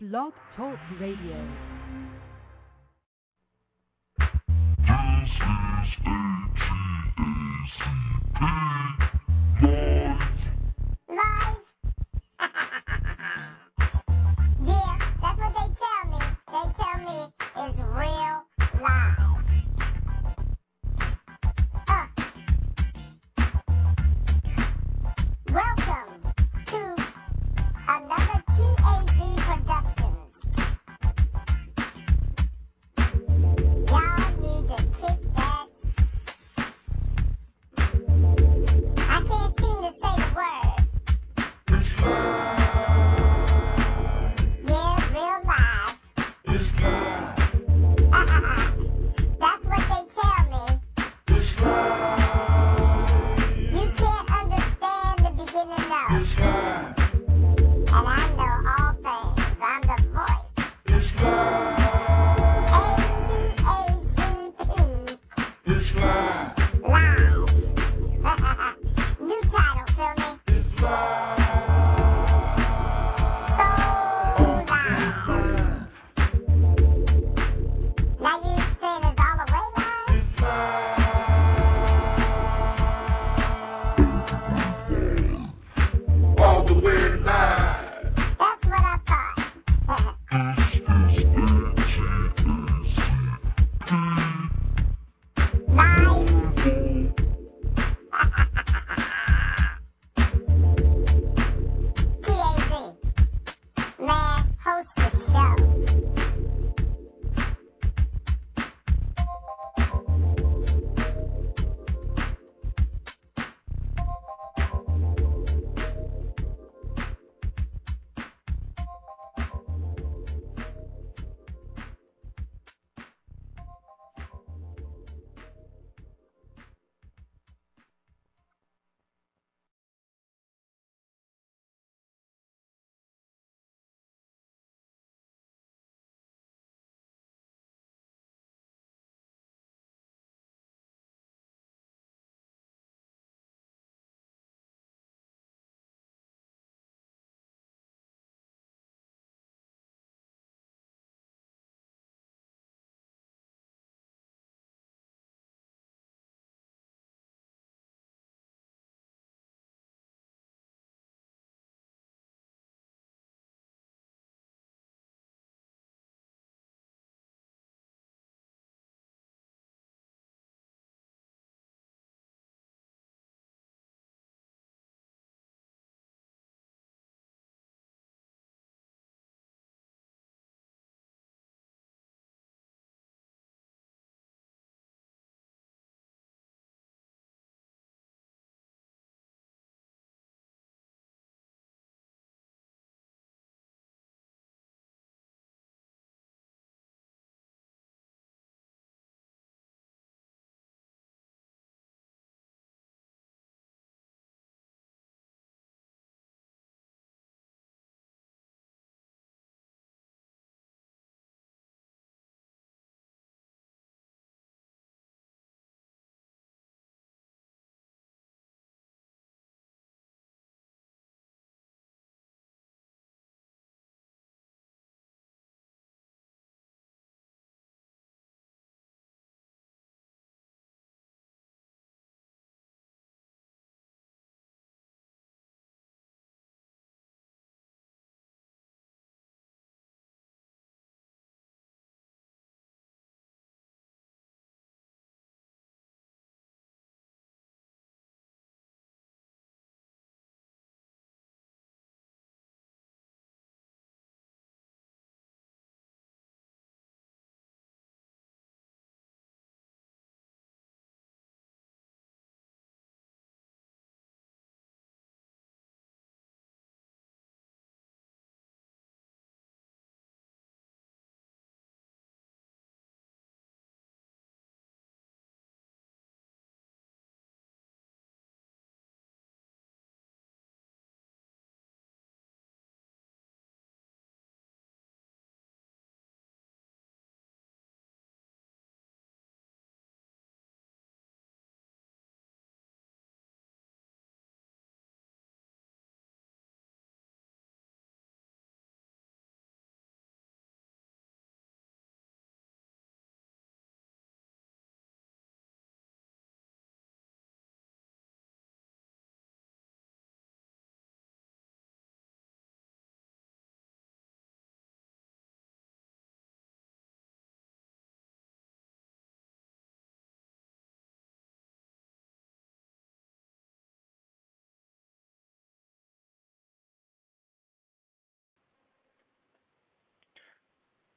Blog Talk Radio. This is ATACP Live. Yeah, that's what they tell me. They tell me it's real live. Welcome to another TAZ production. Y'all need to kick back. I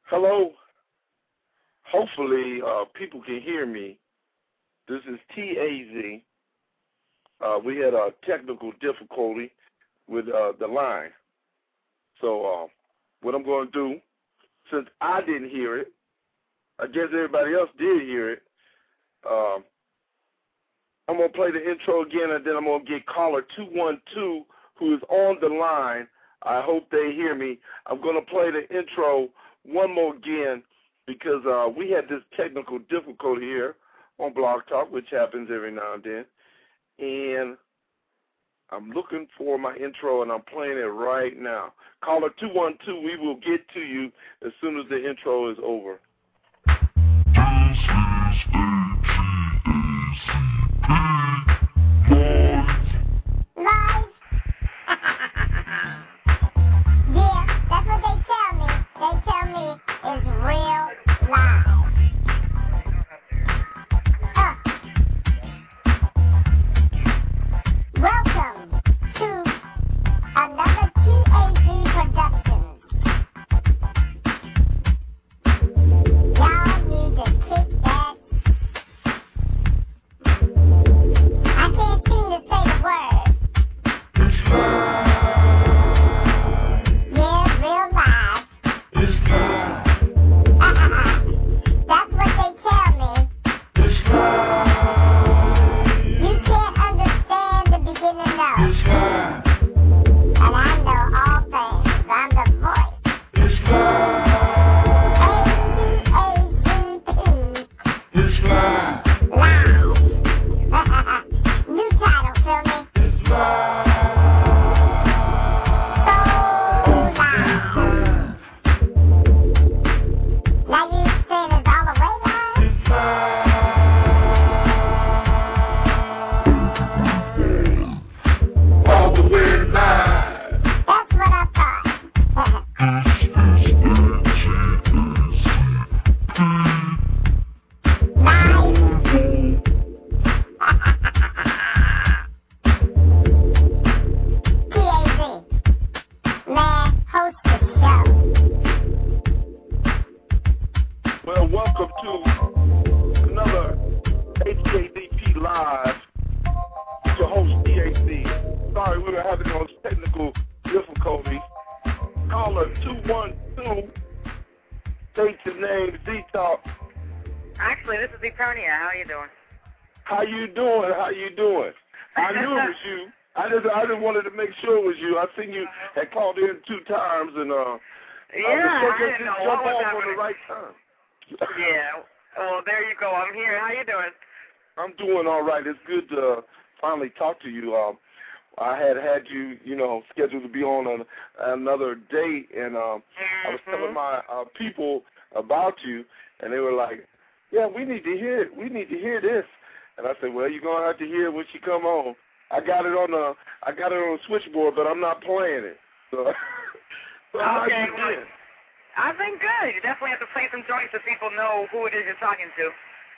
Hello. Hopefully, people can hear me. This is TAZ. We had a technical difficulty with the line. So what I'm going to do, since I didn't hear it, I guess everybody else did hear it, I'm going to play the intro again, and then I'm going to get caller 212 who is on the line. I hope they hear me. I'm going to play the intro one more again because we had this technical difficulty here on Blog Talk, which happens every now and then. And I'm looking for my intro, and I'm playing it right now. Caller 212, we will get to you as soon as the intro is over. Live. Yeah, that's what they tell me. They tell me it's real live. Welcome to another TAZ production. Y'all need to kick that. I can't seem to say the word. Yeah, real live. That's what they tell me. You can't understand the beginning of. And I know all things. I'm the voice. A-C-A-Z-P. Live. New title, feel me? So live. Now you saying it's all the way live? All the way live. That's what I thought. TAZ. Man, host the show. Well, welcome to another HKDP Live. It's your host, TAC. Sorry, we were having those technical difficulties. Caller 212, state your name, Z-Talk. Actually, this is Eternia. How are you doing? How you doing? How you doing? I knew it was you. I just wanted to make sure it was you. I seen you had called in 2 times, and I didn't know what was on happening. the right time. Yeah. Well, there you go. I'm here. How you doing? I'm doing all right. It's good to finally talk to you. I had you, scheduled to be on another date, and I was telling my people about you, and they were like, "Yeah, we need to hear it. We need to hear this." And I said, "Well, you're gonna have to hear it when she come on. I got it on the switchboard, but I'm not playing it." So, how Okay, you well, been? I've been good. You definitely have to play some joints so people know who it is you're talking to.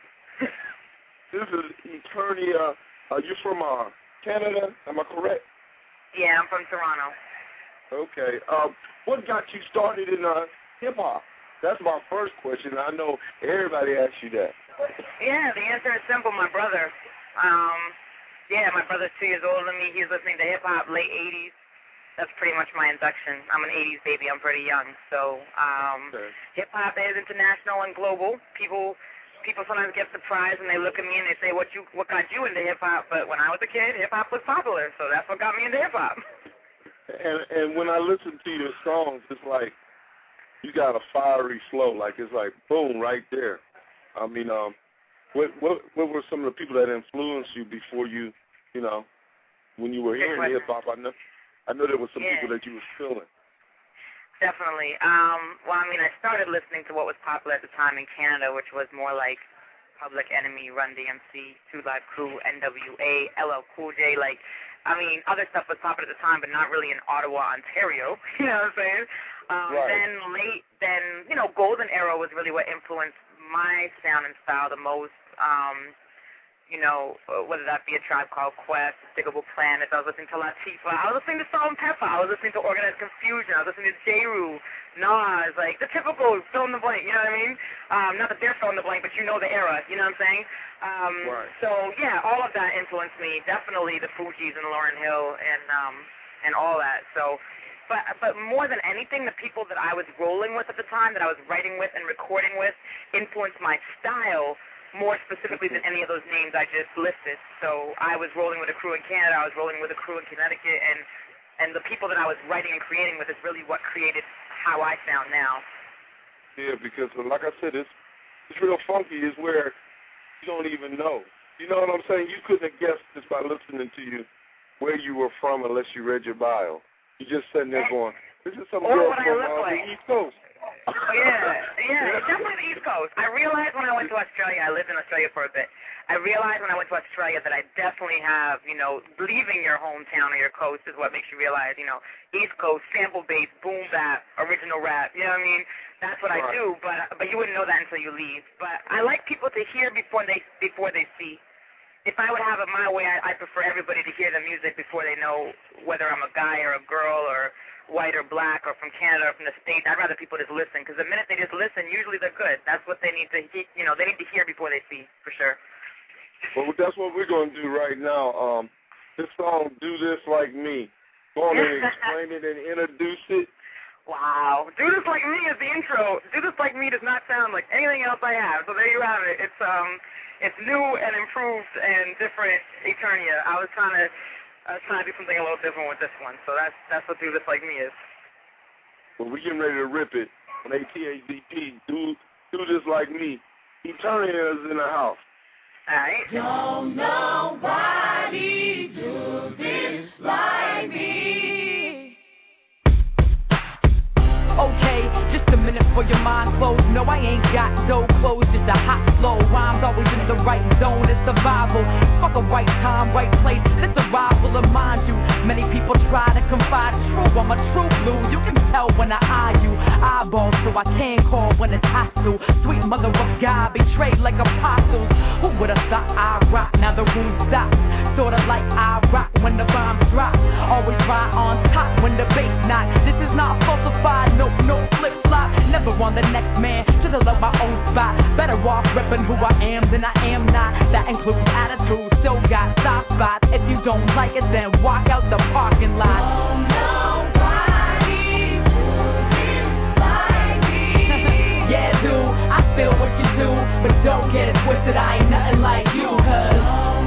This is Eternia. You're from Canada, am I correct? Yeah, I'm from Toronto. Okay. What got you started in hip-hop? That's my first question. I know everybody asks you that. Yeah, the answer is simple. My brother. My brother's 2 years older than me. He's listening to hip-hop, late 80s. That's pretty much my induction. I'm an 80s baby. I'm pretty young. So Okay. hip-hop is international and global. People sometimes get surprised when they look at me and they say, what got you into hip-hop? But when I was a kid, hip-hop was popular, so that's what got me into hip-hop. And when I listen to your songs, it's like you got a fiery flow. Like it's like boom right there. I mean, what were some of the people that influenced you before you when you were hearing hip hop? I know there were some people that you were feeling. Definitely. I started listening to what was popular at the time in Canada, which was more like Public Enemy, Run DMC, 2 Live Crew, NWA, LL Cool J. Other stuff was popular at the time, but not really in Ottawa, Ontario. You know what I'm saying? Right. Then Golden Era was really what influenced my sound and style the most. Whether that be a Tribe Called Quest, Despicable Planets, I was listening to Latifah, I was listening to Salt and Pepper, I was listening to Organized Confusion, I was listening to J. Rue, Nas, like the typical fill in the blank, you know what I mean? Not that they're fill in the blank, but you know the era, you know what I'm saying? Right. So yeah, all of that influenced me. Definitely the Fugees and Lauryn Hill and all that. So, but more than anything, the people that I was rolling with at the time, that I was writing with and recording with, influenced my style more specifically than any of those names I just listed. So I was rolling with a crew in Canada, I was rolling with a crew in Connecticut, and the people that I was writing and creating with is really what created how I sound now. Yeah, because like I said, it's real funky. Is where you don't even know. You know what I'm saying? You couldn't have guessed just by listening to you where you were from unless you read your bio. You just sitting there going, "This is some girl from the East Coast." Yeah, it's definitely the East Coast. I realized when I went to Australia, I lived in Australia for a bit. I realized when I went to Australia that I definitely have, leaving your hometown or your coast is what makes you realize, East Coast, sample-based, boom bap, original rap, you know what I mean? That's what I do, but you wouldn't know that until you leave. But I like people to hear before they see. If I would have it my way, I prefer everybody to hear the music before they know whether I'm a guy or a girl or white or black or from Canada or from the States. I'd rather people just listen, because the minute they just listen, usually they're good. That's what they need to, they need to hear before they see, for sure. Well, that's what we're going to do right now. This song, Do This Like Me. Go on and explain it and introduce it. Wow. Do This Like Me is the intro. Do This Like Me does not sound like anything else I have. So there you have it. It's new and improved and different Eternia. I was trying to do something a little different with this one. So that's what Do This Like Me is. Well, we're getting ready to rip it on ATAZP. Do This Like Me. Eternia is in the house. All right. Don't nobody do this like me. Okay, just a minute for your mind closed. No, I ain't got no clothes, just a hot flow. Rhymes always in the right zone, it's survival. Fuck a right time, right place, it's survival of mind you. Many people try to confide, true, I'm a true blue. You can tell when I eye you, eyeball, so I can call when it's hostile. Sweet mother of God, betrayed like apostles. Who would've thought I rock, now the room stops. Sorta like I rock when the bombs drop. Always right on top when the bass knock. This is not falsified, no flip-flop. Never on the next man, just to love my own spot. Better off reppin' who I am than I am not. That includes attitude, still got soft spots. If you don't like it, then walk out the parking lot. Oh, nobody like me. Yeah, dude, I feel what you do, but don't get it twisted, I ain't nothing like you, cause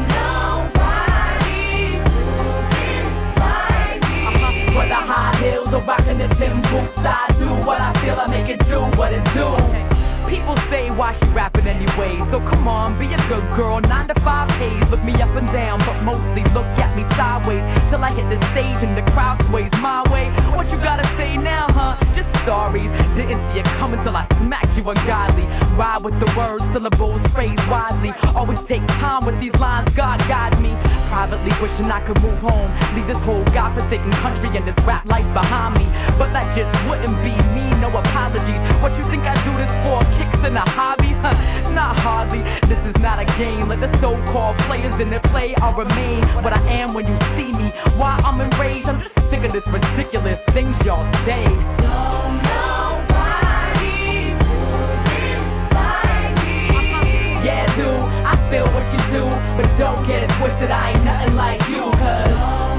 for the high heels or rockin' the Tim boots, I do what I feel, I make it do what it do. People say, why she rapping anyway? So come on, be a good girl, 9 to 5 pays. Look me up and down, but mostly look at me sideways. Till I hit the stage and the crowd sways my way. What you gotta say now, huh? Just stories. Didn't see it coming till I smacked you ungodly. Ride with the words, syllables, phrase wisely. Always take time with these lines, God guide me. Privately wishing I could move home, leave this whole godforsaken country and this rap life behind me. But that just wouldn't be me, no apologies. What you think I do this for? Kicks in a hobby? Not hardly. This is not a game. Let the so-called players in the play, I'll remain what I am when you see me. Why I'm enraged? I'm just sick of this ridiculous things y'all say. Don't nobody do this like me. Yeah, dude, I feel what you do, but don't get it twisted, I ain't nothing like you, cause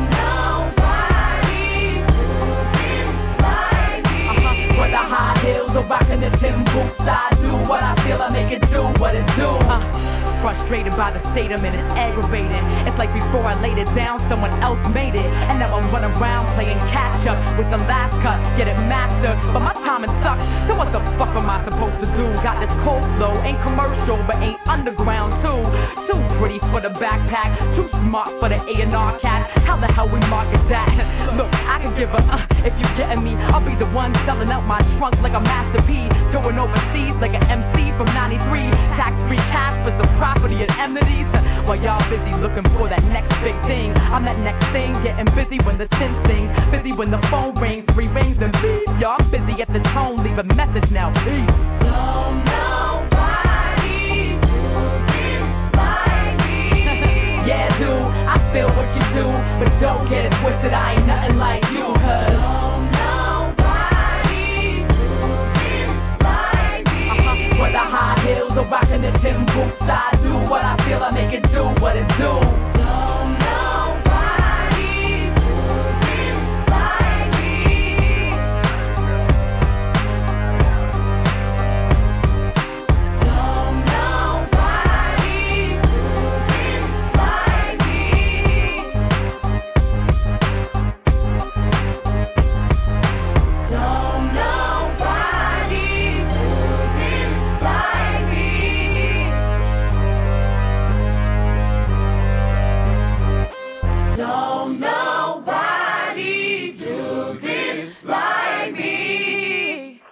nobody do this like me. For the high heels or rockin' the Tim boots, I do what I feel, I make it do what it do. Frustrated by the state I'm in, it's aggravating. It's like before I laid it down, someone else made it. And now I'm running around playing catch up with the last cut, get it mastered. But my timing sucks, so what the fuck am I supposed to do? Got this cold flow, ain't commercial, but ain't underground too. Too pretty for the backpack, too smart for the A&R cat. How the hell we market that? Look, I can give a if you getting me. I'll be the one selling out my trunk like a Master P. Going overseas like an MC from 93. Tax-free cash for some property and amenities. While y'all busy looking for that next big thing, I'm that next thing, getting busy when the tin sings. Busy when the phone rings, 3 rings and beep. Y'all busy at the tone, leave a message now, peace. Don't nobody do this like me. Yeah, dude, I feel what you do, but don't get it twisted, I ain't nothing like you, cause don't nobody do it do. Don't nobody do this like me. Don't nobody do this like me. Don't nobody do this like me. Don't nobody do this like me.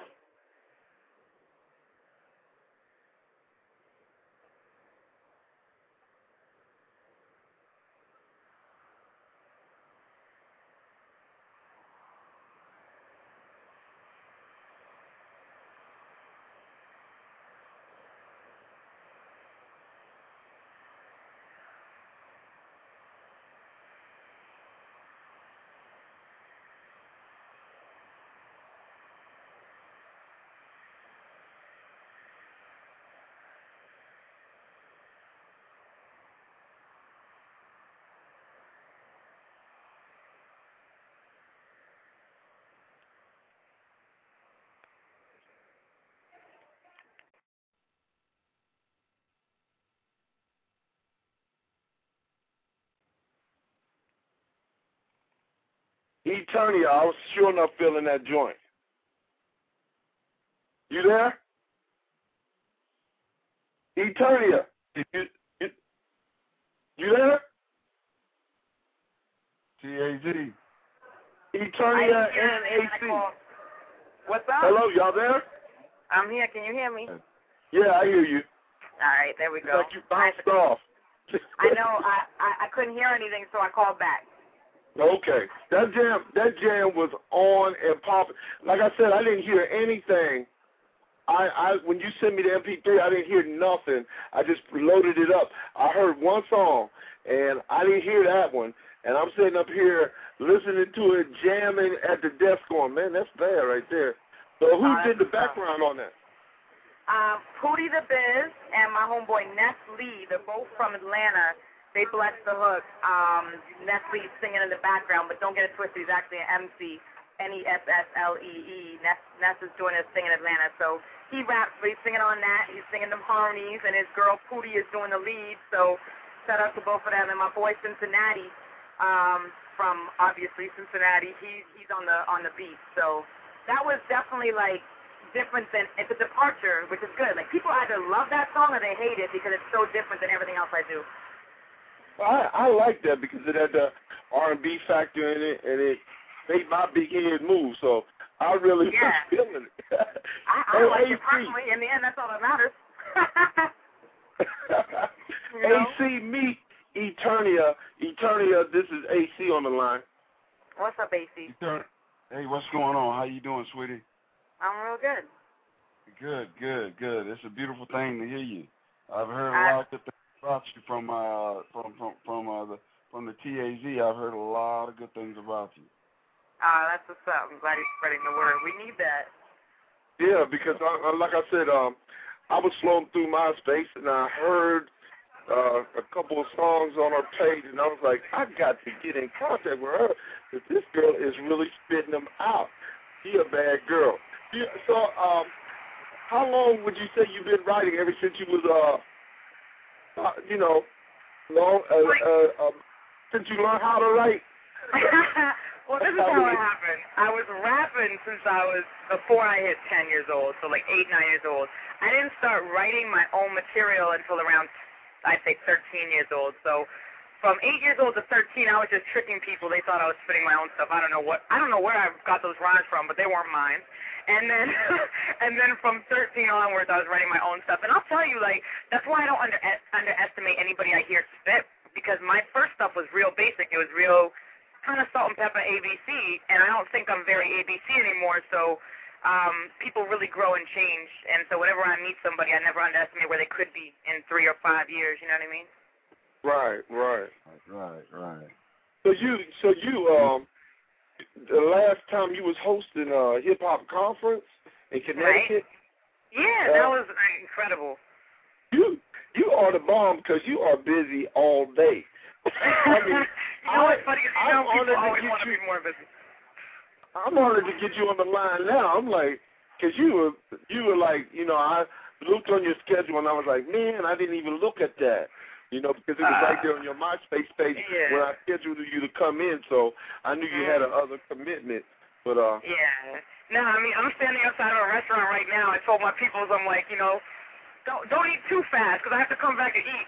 Eternia, I was sure enough feeling that joint. You there? Eternia, you there? TAZ. Eternia and AC. What's up? Hello, y'all there? I'm here. Can you hear me? Yeah, I hear you. All right, there we It's go. like you bounced off. I know. I couldn't hear anything, so I called back. Okay, that jam was on and popping. Like I said, I didn't hear anything. I when you sent me the MP3, I didn't hear nothing. I just loaded it up. I heard one song, and I didn't hear that one. And I'm sitting up here listening to it, jamming at the desk going, man, that's bad right there. So who did the background on that? Pootie the Biz and my homeboy Ness Lee, they're both from Atlanta. They blessed the hook. Ness Lee's singing in the background, but don't get it twisted. He's actually an MC, Nesslee. Ness is doing his thing in Atlanta. So he raps, but he's singing on that. He's singing them harmonies, and his girl Pootie is doing the lead. So shout out to both of them. And my boy Cincinnati, from obviously Cincinnati, he's on the beat. So that was definitely like different than, it's a departure, which is good. Like people either love that song or they hate it because it's so different than everything else I do. I like that because it had the R&B factor in it, and it made my big head move. So I really was feeling it. I like it personally. In the end, that's all that matters. AC, meet Eternia. Eternia, this is AC on the line. What's up, AC? Hey, what's going on? How you doing, sweetie? I'm real good. Good. It's a beautiful thing to hear you. I've heard a lot of good things about you from the TAZ. I've heard a lot of good things about you. That's what's up. I'm glad he's spreading the word. We need that. Yeah, because like I said, I was floating through MySpace and I heard a couple of songs on her page, and I was like, I got to get in contact with her because this girl is really spitting them out. She a bad girl. Yeah, so, how long would you say you've been writing? Ever since you was since you learned how to write? Well, this is how it happened. I was rapping since before I hit 10 years old, so like 8, 9 years old. I didn't start writing my own material until around, I'd say, 13 years old. So from 8 years old to 13, I was just tricking people. They thought I was spitting my own stuff. I don't know where I got those rhymes from, but they weren't mine. And then, from 13 onwards, I was writing my own stuff. And I'll tell you, like, that's why I don't underestimate anybody I hear spit, because my first stuff was real basic. It was real kind of salt and pepper ABC, and I don't think I'm very ABC anymore. So people really grow and change. And so whenever I meet somebody, I never underestimate where they could be in 3 or 5 years. You know what I mean? Right. So you the last time you was hosting a hip hop conference in Connecticut? Right. Yeah, that was incredible. you are the bomb because you are busy all day. I mean, you know what's funny is people always want to be more busy. I'm honored to get you on the line now. I'm like, because you were like, I looked on your schedule and I was like, man, I didn't even look at that. Because it was right there on your MySpace page where I scheduled you to come in, so I knew you had another commitment. But yeah. No, I mean, I'm standing outside of a restaurant right now. I told my people, I'm like, don't eat too fast because I have to come back and eat.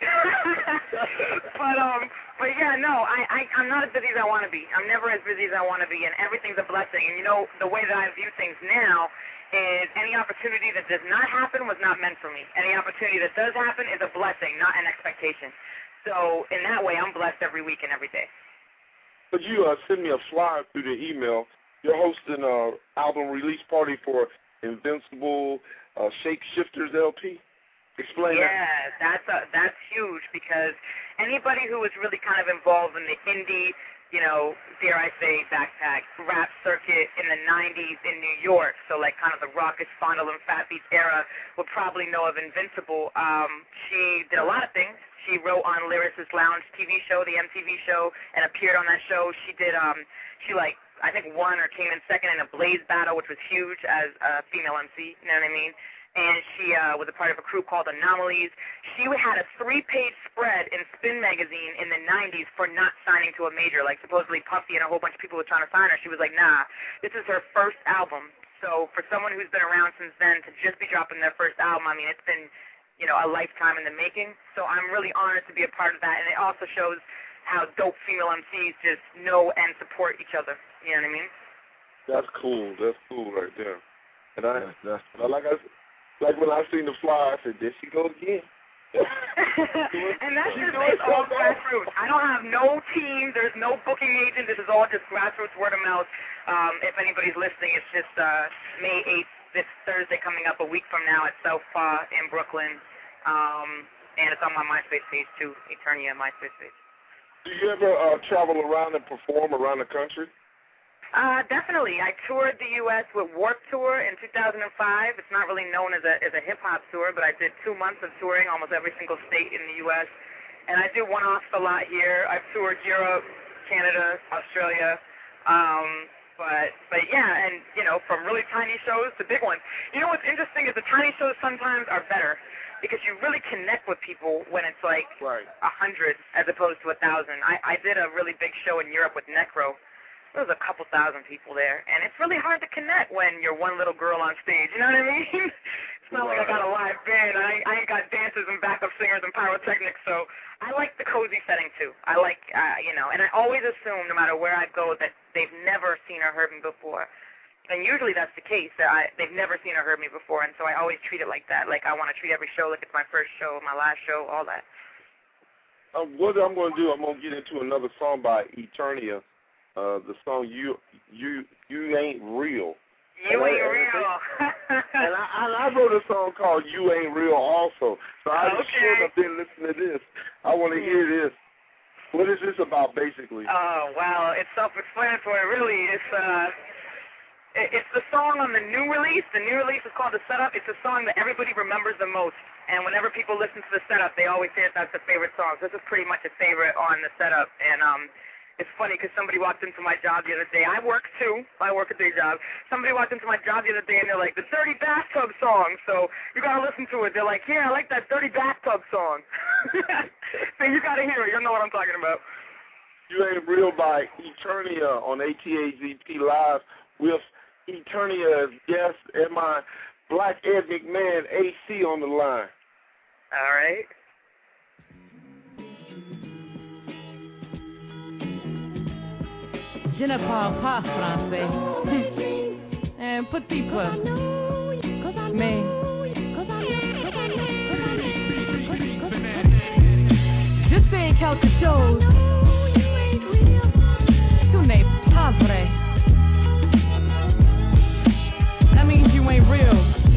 But yeah, no, I'm not as busy as I want to be. I'm never as busy as I want to be, and everything's a blessing. And the way that I view things now is any opportunity that does not happen was not meant for me. Any opportunity that does happen is a blessing, not an expectation. So in that way, I'm blessed every week and every day. But you send me a flyer through the email. You're hosting an album release party for Invincible Shapeshifters LP. Explain that. Yeah, that's huge because anybody who was really kind of involved in the indie, dare I say, backpack rap circuit in the 90s in New York, so like kind of the Raucous, Fondle, and Fat Beats era, would probably know of Invincible. She did a lot of things. She wrote on Lyricist Lounge TV show, the MTV show, and appeared on that show. She did, I think won or came in second in a Blaze battle, which was huge as a female MC, you know what I mean? And she was a part of a crew called Anomalies. She had a 3-page spread in Spin magazine in the 90s for not signing to a major. Like, supposedly Puffy and a whole bunch of people were trying to sign her. She was like, nah, this is her first album. So for someone who's been around since then to just be dropping their first album, I mean, it's been, a lifetime in the making. So I'm really honored to be a part of that. And it also shows how dope female MCs just know and support each other. You know what I mean? That's cool. That's cool right there. And like when I seen the flyer, I said, there she goes again. And that's just it's all grassroots. I don't have no team. There's no booking agent. This is all just grassroots, word of mouth. If anybody's listening, it's just May 8th, this Thursday coming up a week from now at Southpaw in Brooklyn. And it's on my MySpace page, too, Eternia MySpace page. Do you ever travel around and perform around the country? Definitely. I toured the U.S. with Warped Tour in 2005. It's not really known as a hip-hop tour, but I did 2 months of touring almost every single state in the U.S. And I do one-offs a lot here. I've toured Europe, Canada, Australia. But yeah, and, from really tiny shows to big ones. What's interesting is the tiny shows sometimes are better because you really connect with people when it's like 100 as opposed to 1,000. I did a really big show in Europe with Necro. There was a couple thousand people there, and it's really hard to connect when you're one little girl on stage, you know what I mean? It's not like I got a live band. I ain't got dancers and backup singers and pyrotechnics, so I like the cozy setting, too. I like, and I always assume, no matter where I go, that they've never seen or heard me before. And usually that's the case. They've never seen or heard me before, and so I always treat it like that. Like, I want to treat every show like it's my first show, my last show, all that. What I'm going to do, I'm going to get into another song by Eternia. The song You Ain't Real. You Ain't Real. and I wrote a song called You Ain't Real also. So I was sure up there listening to this. I want to hear this. What is this about, basically? Oh, wow. It's self-explanatory, really. It's the song on the new release. The new release is called The Setup. It's a song that everybody remembers the most. And whenever people listen to The Setup, they always say that's their favorite song. So this is pretty much a favorite on The Setup. And it's funny because somebody walked into my job the other day. I work, too. I work a day job. Somebody walked into my job the other day, and they're like, the Dirty Bathtub song. So you got to listen to it. They're like, yeah, I like that Dirty Bathtub song. So you got to hear it. You'll know what I'm talking about. You Ain't Real by Eternia on ATAZP Live with Eternia as guest and my black ethnic man, AC, on the line. All right. Je ne parle pas français. Un petit peu. Mais je sais quelque chose. Tu n'es pas vrai. That means you ain't real.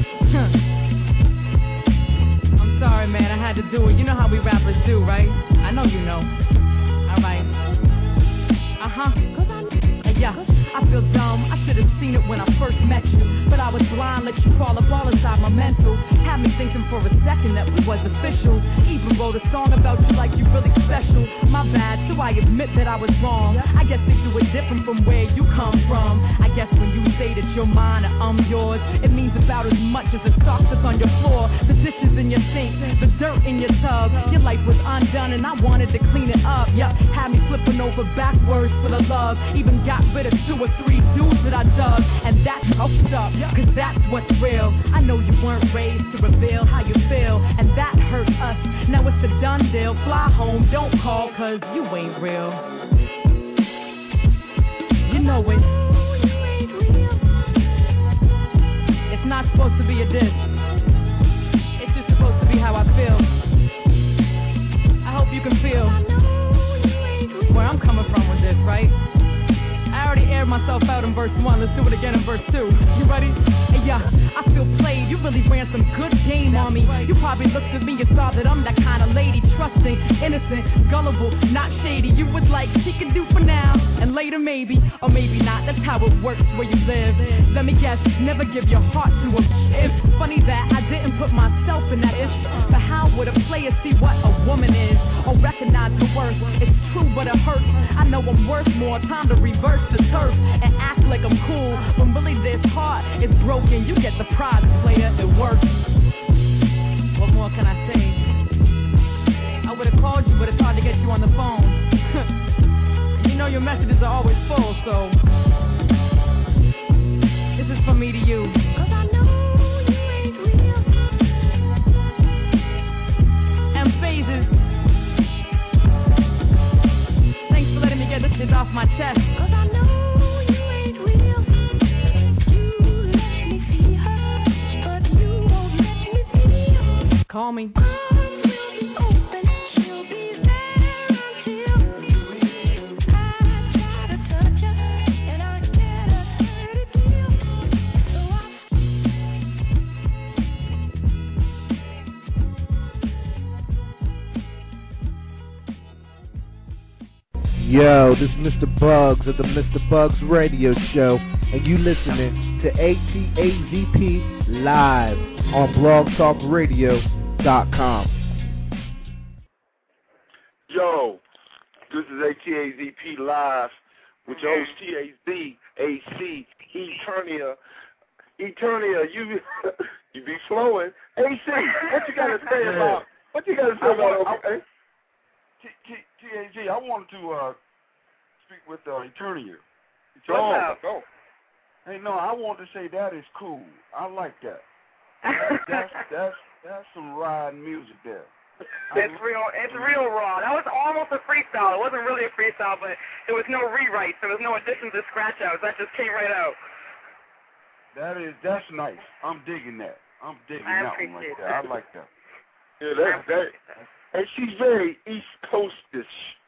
I'm sorry, man. I had to do it. You know how we rappers do, right? I know you know. All right. Yeah. I feel dumb, I should have seen it when I first met you. But I was blind, let you crawl up all inside my mental. Had me thinking for a second that we was official. Even wrote a song about you like you really special. My bad, so I admit that I was wrong. I guess they do it different from where you come from. I guess when you say that you're mine or I'm yours, it means about as much as the socks that's on your floor, the dishes in your sink, the dirt in your tub. Your life was undone and I wanted to clean it up. Yup, had me flipping over backwards for the love. Even got rid of 2 or 3 dudes that I dug. And that's fucked up, cause that's what's real. I know you weren't raised to reveal how you feel, and that hurt us. Now it's a done deal. Fly home, don't call, cause you ain't real. You know it. It's not supposed to be a diss. It's just supposed to be how I feel. I hope you can feel where I'm coming from with this, right? I already aired myself out in verse 1, let's do it again in verse 2. You ready? Hey, yeah, I feel played, you really ran some good game on me. You probably looked at me and saw that I'm that kind of lady, trusting, innocent, gullible, not shady. You was like, she can do for now, and later maybe, or maybe not, that's how it works where you live. Let me guess, never give your heart to a it's funny that I didn't put myself in that if, but how would a player see what a woman is, or recognize her worth? It's true, but it hurts. I know I'm worth more, time to reverse the turf and act like I'm cool when really this heart is broken. You get the prize, player, it works. What more can I say? I would have called you, but it's hard to get you on the phone. You know your messages are always full, so this is from me to you. Cause I know you ain't real. M phases. Thanks for letting me get this shit off my chest. Cause I know you ain't real. You let me see her, but you won't let me see her. Call me. Arms will be open, she'll be there until I try to touch her, and I get a hurt feel. Yo, this is Mr. Bugs of the Mr. Bugs Radio Show, and you listening to ATAZP live on blogtalkradio.com. Yo, this is ATAZP live with your host TAZAC Eternia. Eternia, you be flowing. AC, what you got to say about? What you got to say about? Okay. TAG, I wanted to speak with Eternia. Go. Hey, no, I want to say that is cool. I like that. That's some riding music there. It's real raw. That was almost a freestyle. It wasn't really a freestyle, but there was no rewrites. There was no additions to scratch outs. That just came right out. That's nice. I'm digging that. I'm digging that one right there. I like that. Yeah, that. And she's very East Coastish.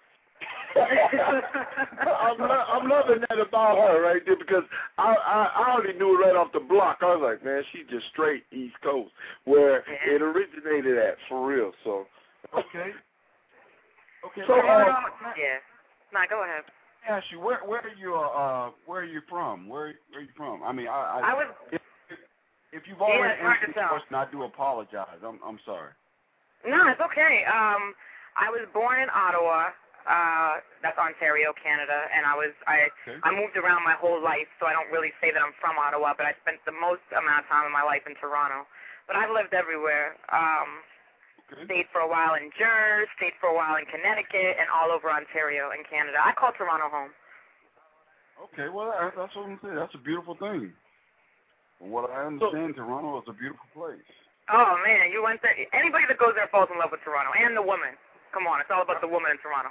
I'm loving that about her right there because I already knew right off the block. I was like, man, she's just straight East Coast where it originated at for real. So okay. So yeah. Nah, go ahead. Ask you where are you from? Where are you from? I mean, I was. If you've already answered the question, I do apologize. I'm sorry. No, it's okay. I was born in Ottawa. That's Ontario, Canada, and I moved around my whole life, so I don't really say that I'm from Ottawa, but I spent the most amount of time of my life in Toronto. But I've lived everywhere. Stayed for a while in Jersey, stayed for a while in Connecticut, and all over Ontario and Canada. I call Toronto home. Okay, well, that's what I'm saying. That's a beautiful thing. From what I understand, Toronto is a beautiful place. Oh, man, you went there. Anybody that goes there falls in love with Toronto, and the woman. Come on, it's all about the woman in Toronto.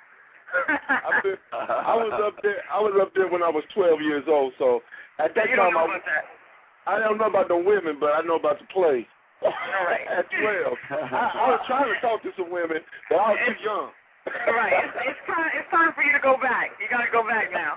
I was up there when I was 12 years old, so at that you time don't know about that. I don't know about the women, but I know about the place. All right. At 12. I was trying to talk to some women, but I was too young. Right. It's time for you to go back. You got to go back now.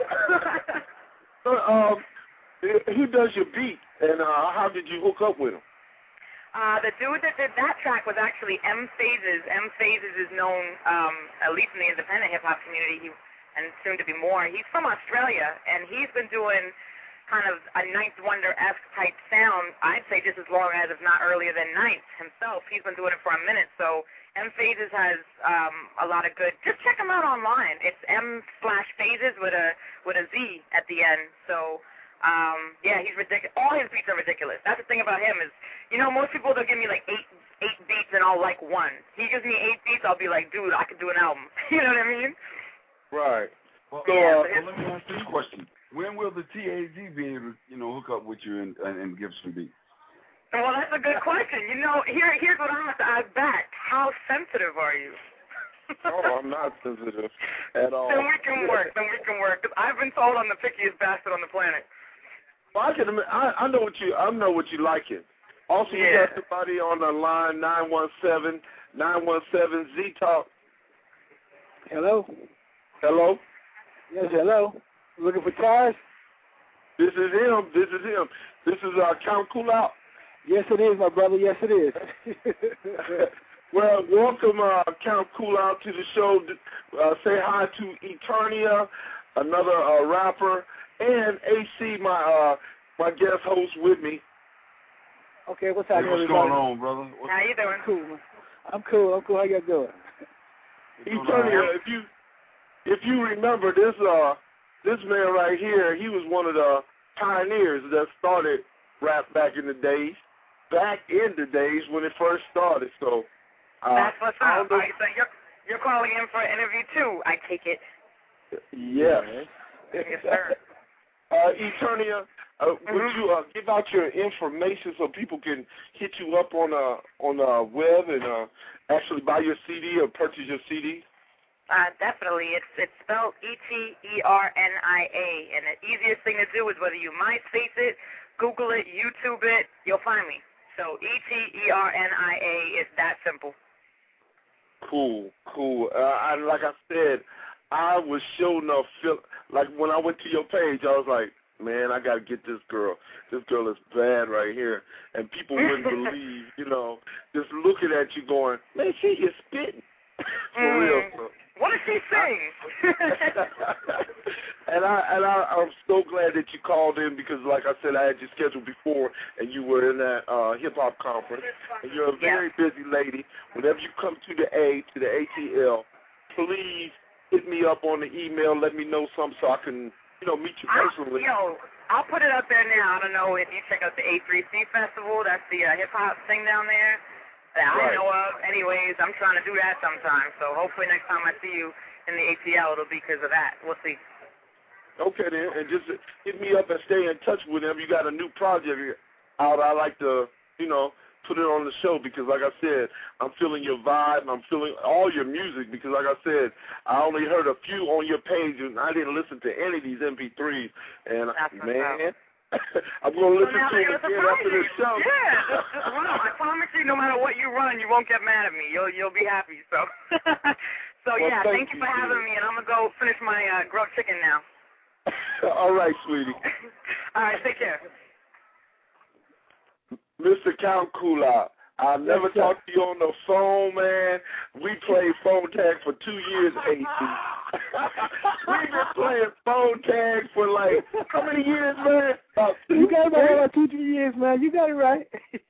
So, who does your beat, and how did you hook up with him? The dude that did that track was actually M Phases. M Phases is known, at least in the independent hip-hop community, and soon to be more. He's from Australia, and he's been doing kind of a Ninth Wonder-esque type sound, I'd say just as long as, if not earlier than Ninth himself. He's been doing it for a minute, so M-Phases has a lot of good. Just check him out online. It's M/Phases with a Z at the end. So, yeah, he's ridiculous. All his beats are ridiculous. That's the thing about him is, you know, most people, they'll give me like eight beats and I'll like one. He gives me 8 beats, I'll be like, dude, I could do an album. You know what I mean? Right. Well, So, let me ask you a question. When will the TAZ be able to, you know, hook up with you and give some beats? Well, that's a good question. You know, here's what I have to ask back. How sensitive are you? Oh, I'm not sensitive at all. Then we can work. Cause I've been told I'm the pickiest bastard on the planet. Well, I know what you like it. Also, you got somebody on the line, 917 Z-Talk. Hello? Hello? Yes, hello. Looking for Tars? This is him. This is Count Cool Out. Yes, it is, my brother. Yes, it is. Well, welcome, Count Cool Out, to the show. Say hi to Eternia, another rapper, and AC, my guest host with me. Okay, what's happening, What's going on, brother? How you doing? Cool. I'm cool. How y'all doing? Eternia, if you remember this man right here, he was one of the pioneers that started rap back in the days when it first started. So that's what's up. So you're calling in for an interview too, I take it. Yes. Yes, sir. Eternia, would you give out your information so people can hit you up on the web and actually buy your CD or purchase your CD? Definitely. It's spelled Eternia, and the easiest thing to do is whether you MySpace it, Google it, YouTube it, you'll find me. So Eternia, it's that simple. Cool. Like I said, I was sure enough like when I went to your page, I was like, man, I gotta get this girl. This girl is bad right here, and people wouldn't believe, you know, just looking at you going, man, she is spitting for real. So. What does she sing? And I'm so glad that you called in because, like I said, I had you scheduled before, and you were in that hip-hop conference. And you're a very busy lady. Whenever you come to the ATL, please hit me up on the email. Let me know something so I can, meet you personally. I'll put it up there now. I don't know if you check out the A3C Festival. That's the hip-hop thing down there that I know of. Anyways, I'm trying to do that sometime. So hopefully next time I see you in the ATL, it'll be because of that. We'll see. Okay, then, and just hit me up and stay in touch with them. You got a new project out. I like to, put it on the show because, like I said, I'm feeling your vibe. I'm feeling all your music because, like I said, I only heard a few on your page, and I didn't listen to any of these MP3s. And, man, I'm going to listen to them again after this show. Yeah, just run them. I promise you, no matter what you run, you won't get mad at me. You'll be happy. So, yeah, thank you for having me, and I'm going to go finish my grilled chicken now. All right, sweetie. All right, take care. Mr. Count Cool Out, I've never talked to you on the phone, man. We played phone tag for 2 years, AC. We've been playing phone tag for like, how many years, man? About 2 You got it right about 2-3 years, man. You got it right.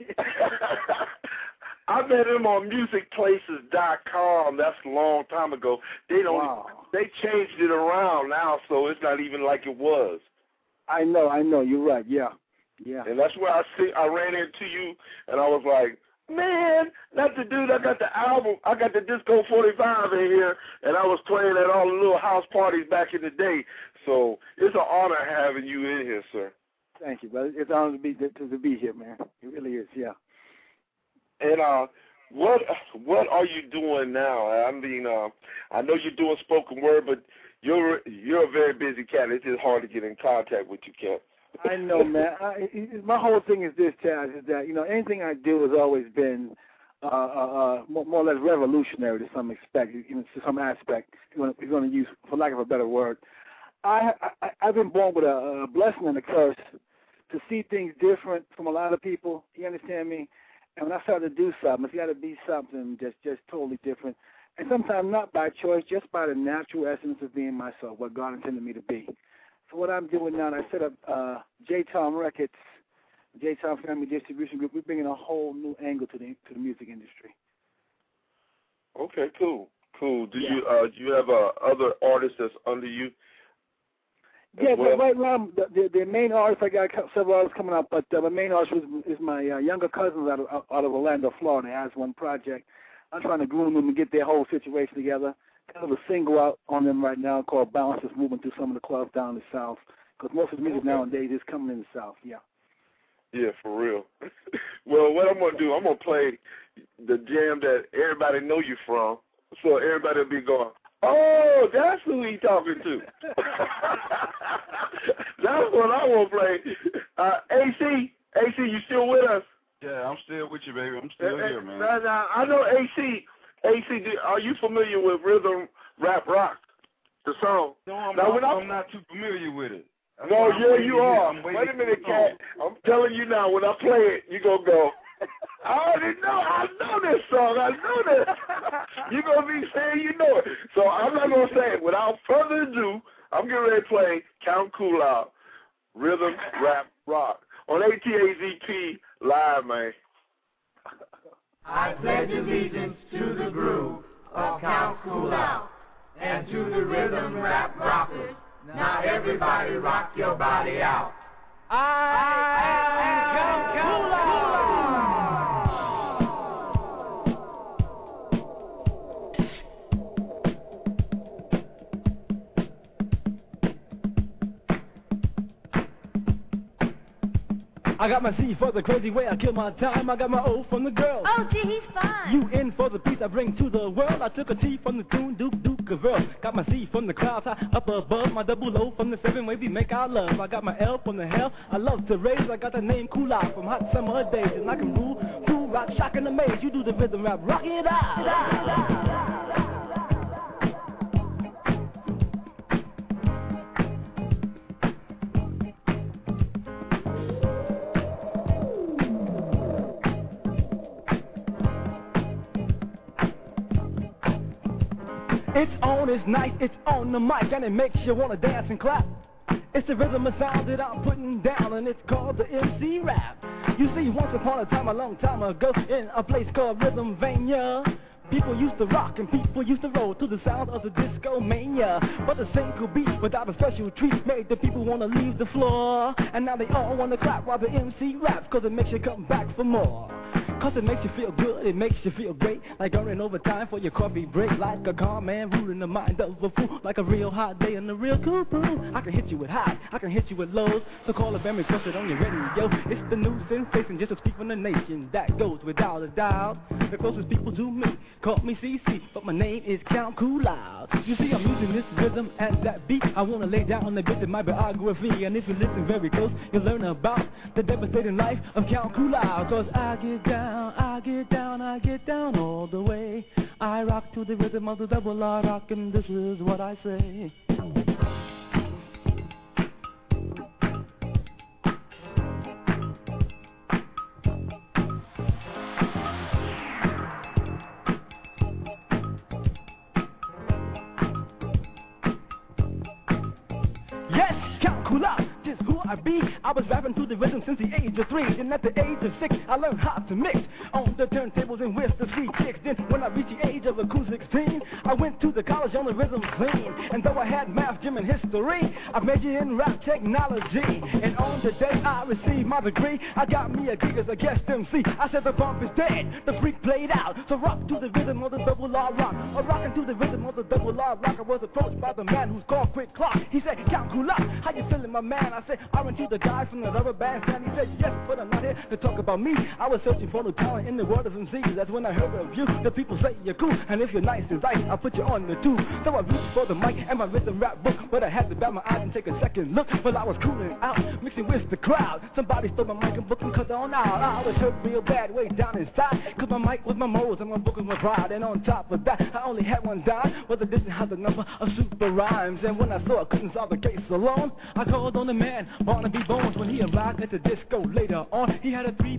I met him on musicplaces.com. That's a long time ago. They changed it around now, so it's not even like it was. I know. You're right. Yeah. And that's where I ran into you, and I was like, man, that's the dude. I got the album. I got the Disco 45 in here, and I was playing at all the little house parties back in the day. So it's an honor having you in here, sir. Thank you, brother. It's an honor to be here, man. It really is, yeah. And what are you doing now? I mean, I know you're doing spoken word, but you're a very busy cat. It's just hard to get in contact with you, cat. I know, man. My whole thing is this, Chaz, is that, anything I do has always been more or less revolutionary to some aspect, to some aspect, if you're going to use, for lack of a better word. I've been born with a blessing and a curse to see things different from a lot of people. You understand me? And when I started to do something, it's got to be something just totally different. and sometimes not by choice, just by the natural essence of being myself, what God intended me to be. So what I'm doing now, I set up J-Tom Records, J-Tom Family Distribution Group. We're bringing a whole new angle to the music industry. Okay, cool. Do you have other artists that's under you? Yeah, well? Right now the main artist, I got several artists coming up, but the main artist is my younger cousins out of Orlando, Florida. Has one project. I'm trying to groom them and get their whole situation together. Kind of a single out on them right now called Bounce, that's moving through some of the clubs down the South. Because most of the music nowadays is coming in the South, yeah. Yeah, for real. Well, what I'm going to do, I'm going to play the jam that everybody know you from, so everybody will be going, oh, that's who he talking to. That's what I want to play. AC, you still with us? Yeah, I'm still with you, baby. I'm still here, man. Now, I know AC, are you familiar with Rhythm Rap Rock, the song? No, I'm not too familiar with it. No, yeah, you are. Wait a minute, Cat. I'm telling you now, when I play it, you going to go, I already know. I know this song. I know this. You're going to be saying you know it. So I'm not going to say it. Without further ado, I'm getting ready to play Count Cool Out, Rhythm Rap Rock, on ATAZP Live, man. I pledge allegiance to the groove of Count Cool Out and to the Rhythm Rap Rockers. Now everybody rock your body out. I Count Cool Out. I got my C for the crazy way I kill my time. I got my O from the girl. Oh, gee, he's fine. U in for the peace I bring to the world. I took a T from the tune, Duke of Earl. Got my C from the clouds high up above. My double O from the 7 way we make our love. I got my L from the hell I love to raise. I got the name Cool Out from hot summer days. And I can rule, rock, shock, and amaze. You do the rhythm rap, rock it out. It's on, it's nice, it's on the mic, and it makes you want to dance and clap. It's the rhythm and sound that I'm putting down, and it's called the MC Rap. You see, once upon a time, a long time ago, in a place called Rhythmvania, people used to rock and people used to roll to the sound of the disco mania. But the single beat without a special treat made the people want to leave the floor. And now they all want to clap while the MC raps, cause it makes you come back for more. Cause it makes you feel good, it makes you feel great, like earning overtime for your coffee break. Like a calm man ruling the mind of a fool, like a real hot day and a real cool pool. I can hit you with highs, I can hit you with lows, so call up and request it on your radio. It's the new sensation, just to speak from the nation, that goes without a doubt. The closest people to me call me CC, but my name is Count Cool Out. You see, I'm using this rhythm as that beat. I want to lay down a bit of my biography, and if you listen very close, you'll learn about the devastating life of Count Cool Out. Cause I get down, I get down all the way. I rock to the rhythm of the double R rock, and this is what I say. Yes, Count Cool Out. Who I be, I was rapping to the rhythm since the age of 3. Then at the age of 6, I learned how to mix on the turntables and with the sweet chicks. Then when I reached the age of a cool 16, I went to the college on the rhythm clean. And though I had math, gym, and history, I majored in rap technology. And on the day I received my degree, I got me a gig as a guest MC. I said the bump is dead, the freak played out. So rock to the rhythm of the double R rock. Or rocking to the rhythm of the double R rock. I was approached by the man who's called Quick Clock. He said, Count Cool Out, how you feeling, my man? I said, aren't you the guy from the rubber band stand? He said, yes, but I'm not here to talk about me. I was searching for the talent in the world of MCs. That's when I heard of you. The people say you're cool, and if you're nice as ice, I'll put you on the tube. So I reached for the mic and my rhythm rap book, but I had to bat my eyes and take a second look. While I was cooling out, mixing with the crowd, somebody stole my mic and booked and cut on out. I was hurt real bad way down inside, cause my mic was my morals and my book was my pride. And on top of that, I only had one dime, but the distance had the number of super rhymes. And when I saw I couldn't solve the case alone, I called on the man, Barnaby Bones. When he arrived at the disco later on, he had a 3-piece suit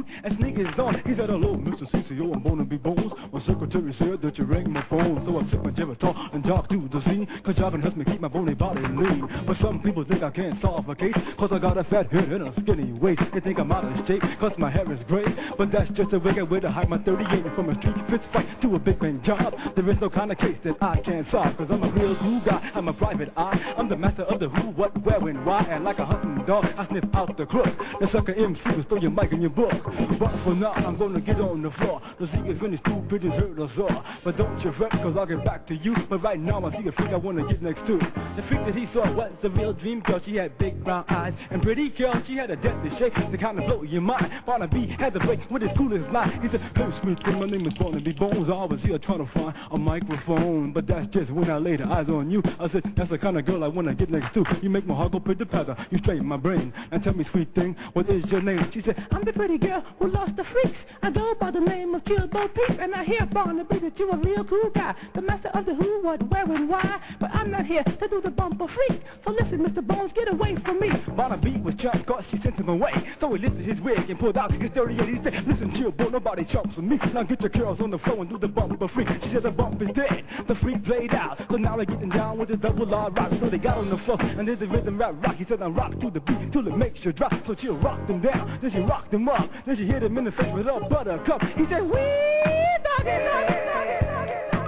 and sneakers on. He said, hello, Mr. CCO, I'm born to be bones. My secretary said that you rang my phone, so I took my Geritol and jogged to the scene, cause jogging helps me keep my bony body lean. But some people think I can't solve a case, cause I got a fat head and a skinny waist. They think I'm out of shape, cause my hair is gray, but that's just a wicked way to hide my 38 from a street fist fight to a big bang job. There is no kind of case that I can't solve, cause I'm a real cool guy, I'm a private eye. I'm the master of the who, what, where, and why, and like a hunting dog, I sniff out the crook. The sucker MC will throw your mic in your book. But for now, I'm gonna get on the floor to see if any two pigeons hurt us all. But don't you fret, cause I'll get back to you. But right now, I see a freak I wanna get next to. The freak that he saw was a real dream girl. She had big brown eyes and pretty curls. She had a deadly shape to kind of blow your mind. Barnaby had the break with his coolest line. He said, hey, sweet twin, my name is Barnaby Bones. I was here trying to find a microphone, but that's just when I laid eyes on you. I said, that's the kind of girl I wanna get next to. You make my heart go pitter-patter. You straighten my brain. And tell me, sweet thing, what is your name? She said, I'm the pretty girl who lost the freaks. I go by the name of Kilbo Peep, and I hear Barnaby that you're a real cool guy, the master of the who, what, where, and why. But I'm not here to do the bumper freak. So listen, Mr. Bones, get away from me. Barnaby was chumped, cause she sent him away. So he lifted his wig and pulled out his 38. He said, listen, Kilbo, nobody chumps with me. Now get your girls on the floor and do the bumper freak. She said the bump is dead. The freak played out. So now they're getting down with the double R rock. So they got on the floor and there's a rhythm rap rock. He said, I rock to the beat till it makes you drop. So she'll rock them down, then she rocked them up, then she hit him in the face with a buttercup. He said, we doggy.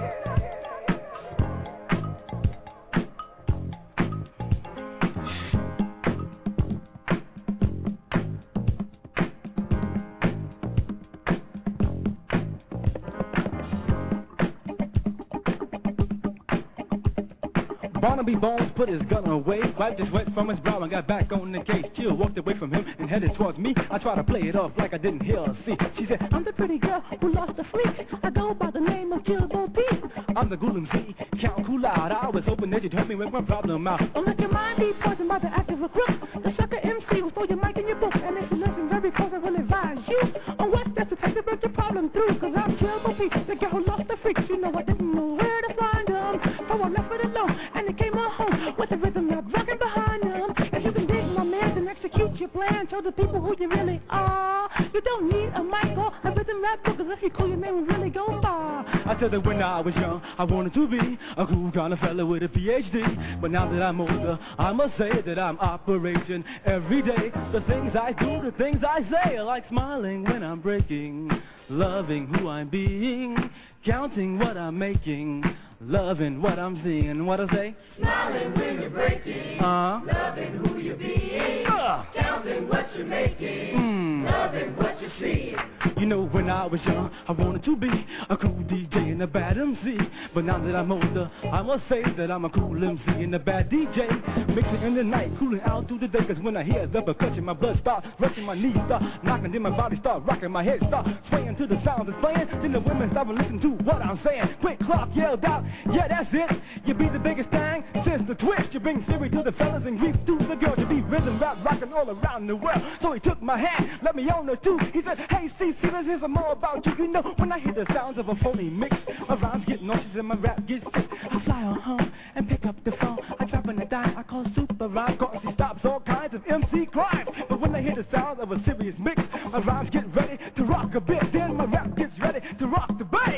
Barnaby Bones put his gun away, wiped his sweat from his brow and got back on the case. Jill walked away from him and headed towards me. I tried to play it off like I didn't hear her see. She said, I'm the pretty girl who lost the freak. I go by the name of Jill Bo Peep. I'm the Ghoul MC, count cool out. I was hoping that you'd help me with my problem out. Don't let your mind be poisoned by the act of a crook. The sucker MC will throw your mic in your book, and if you listen very close, I will advise you on what's best to take to break your problem through. Cause I'm Jill Bo Peep, the girl who lost the freak. You know I didn't know where to find them, so I left it alone, and it came on home with the rhythm rap rocking behind them. If you can dig my man, then execute your plan. Show the people who you really are. You don't need a mic or a rhythm rap book, cause if you cool, your name will really go far. I said that when I was young, I wanted to be a cool kind of fella with a PhD. But now that I'm older, I must say that I'm operating every day. The things I do, the things I say, like smiling when I'm breaking, loving who I'm being, counting what I'm making, loving what I'm seeing. What I say? Smiling when you're breaking, loving who you're being, counting what you're making, loving what you're seeing. You know, when I was young, I wanted to be a cool DJ and a bad MC. But now that I'm older, I must say that I'm a cool MC and a bad DJ. Mixing in the night, cooling out through the day. Cause when I hear the percussion, my blood starts rushing, my knees start knocking, then my body start rocking, my head start swaying to the sound that's playing. Then the women stop and listen to what I'm saying. Quick Clark yelled out, yeah, that's it. You be the biggest thing since the twist. You bring Siri to the fellas and grief to the girls. You be rhythm rap rocking all around the world. So he took my hand, let me on the too. He said, hey, CC, let's hear some more about you. You know, when I hear the sounds of a phony mix, my rhymes get nauseous and my rap gets sick. I fly on home and pick up the phone. I drop in a dime, I call super rhyme. Cause he stops all kinds of MC crimes. But when I hear the sound of a serious mix, my rhymes get ready to rock a bit. Then my rap gets ready to rock the bass.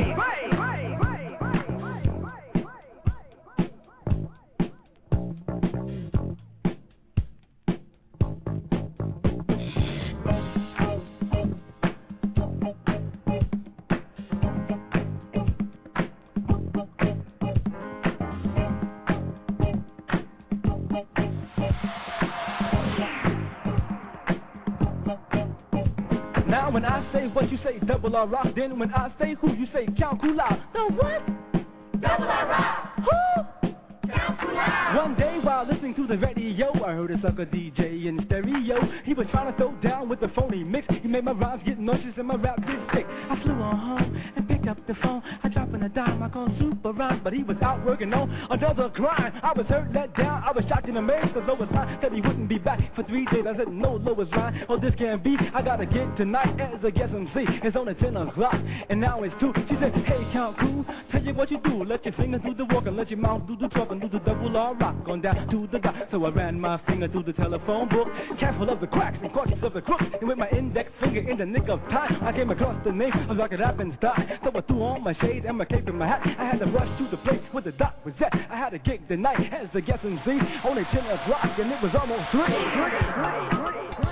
Now when I say what you say, double R rock. Then when I say who, you say count cool out. The what? Double R rock. Who? Count cool out. One day while listening to the radio, I heard a sucker DJ in stereo. He was trying to throw down with the phony mix. He made my rhymes get nauseous and my rap get sick. I flew on home and picked pick up the phone. I drop in a dime, I call Super Ron, but he was out working on another crime. I was hurt, let down, I was shocked and amazed, cause Lois Line said he wouldn't be back for 3 days. I said, no, Lois Line, oh, this can't be. I gotta get tonight as a guest MC. It's only 10 o'clock, and now it's 2. She said, hey, Count Cool, tell you what you do. Let your fingers do the walk and let your mouth do the talk and do the double R rock on down to the dot. So I ran my finger through the telephone book, careful of the cracks and cautious of the crooks. And with my index finger in the nick of time, I came across the name of Rocket Appenstein. So I threw on my shades and my cape and my hat. I had to rush to the place where the doc was at. I had a gig the night as a guest MC, only 10 o'clock and it was almost 3.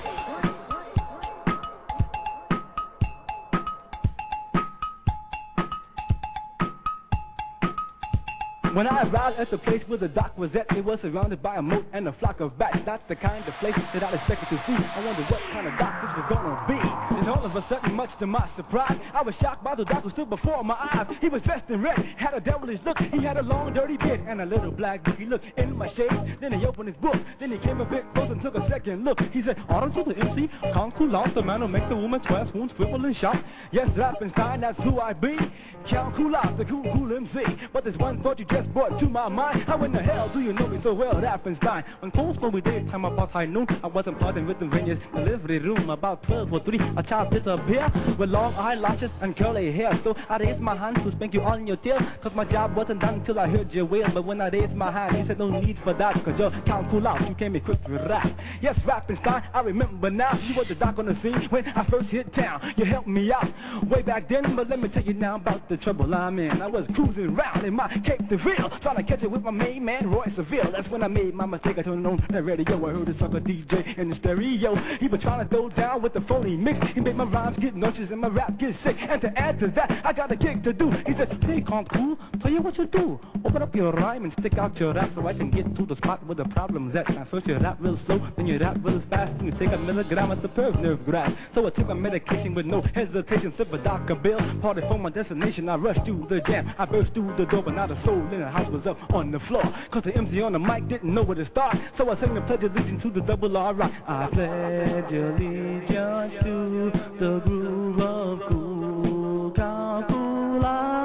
When I arrived at the place where the doc was at, it was surrounded by a moat and a flock of bats. That's the kind of place that I expected to see. I wondered what kind of doc this was gonna be. And all of a sudden, much to my surprise, I was shocked by the doc who stood before my eyes. He was dressed in red, had a devilish look. He had a long, dirty beard and a little black book. He looked in my shades, then he opened his book. Then he came a bit closer and took a second look. He said, aren't you the MC? Can't cool out the man who makes the woman swear, swoon, swivel, and shout. Yes, Rappenstein, that's who I be. Can't cool out the cool MC. But there's one thought you just brought to my mind. How in the hell do you know me so well, Rappenstein? When cold for we did time about high noon, I wasn't parting with the Vineyards delivery room. About 12 or 3, a child disappeared with long eyelashes and curly hair. So I raised my hand to spank you on your tail, cause my job wasn't done till I heard your wail. But when I raised my hand, he said no need for that, cause you can't cool out, you came equipped with rap. Yes, Rappenstein, I remember now. You were the doc on the scene when I first hit town. You helped me out way back then, but let me tell you now about the trouble I'm in. I was cruising around in my Cape DeVille, trying to catch it with my main man, Roy Seville. That's when I made my mistake. I turned on the radio. I heard a sucker DJ in the stereo. He was trying to throw down with the phony mix. He made my rhymes get nauseous and my rap get sick. And to add to that, I got a gig to do. He said, hey, Can't Cool, tell you what you do. Open up your rhyme and stick out your rap so I can get to the spot where the problem's at. Now first you rap real slow, then you rap real fast, and you take a milligram of superb nerve grass. So I took my medication with no hesitation, sip a Dr. Bill, party for my destination. I rushed through the jam, I burst through the door, but not a soul in the house was up on the floor. Cause the MC on the mic didn't know where to start. So I sang the pledge allegiance to the double R rock. I pledge allegiance to the groove of cool, Count Cool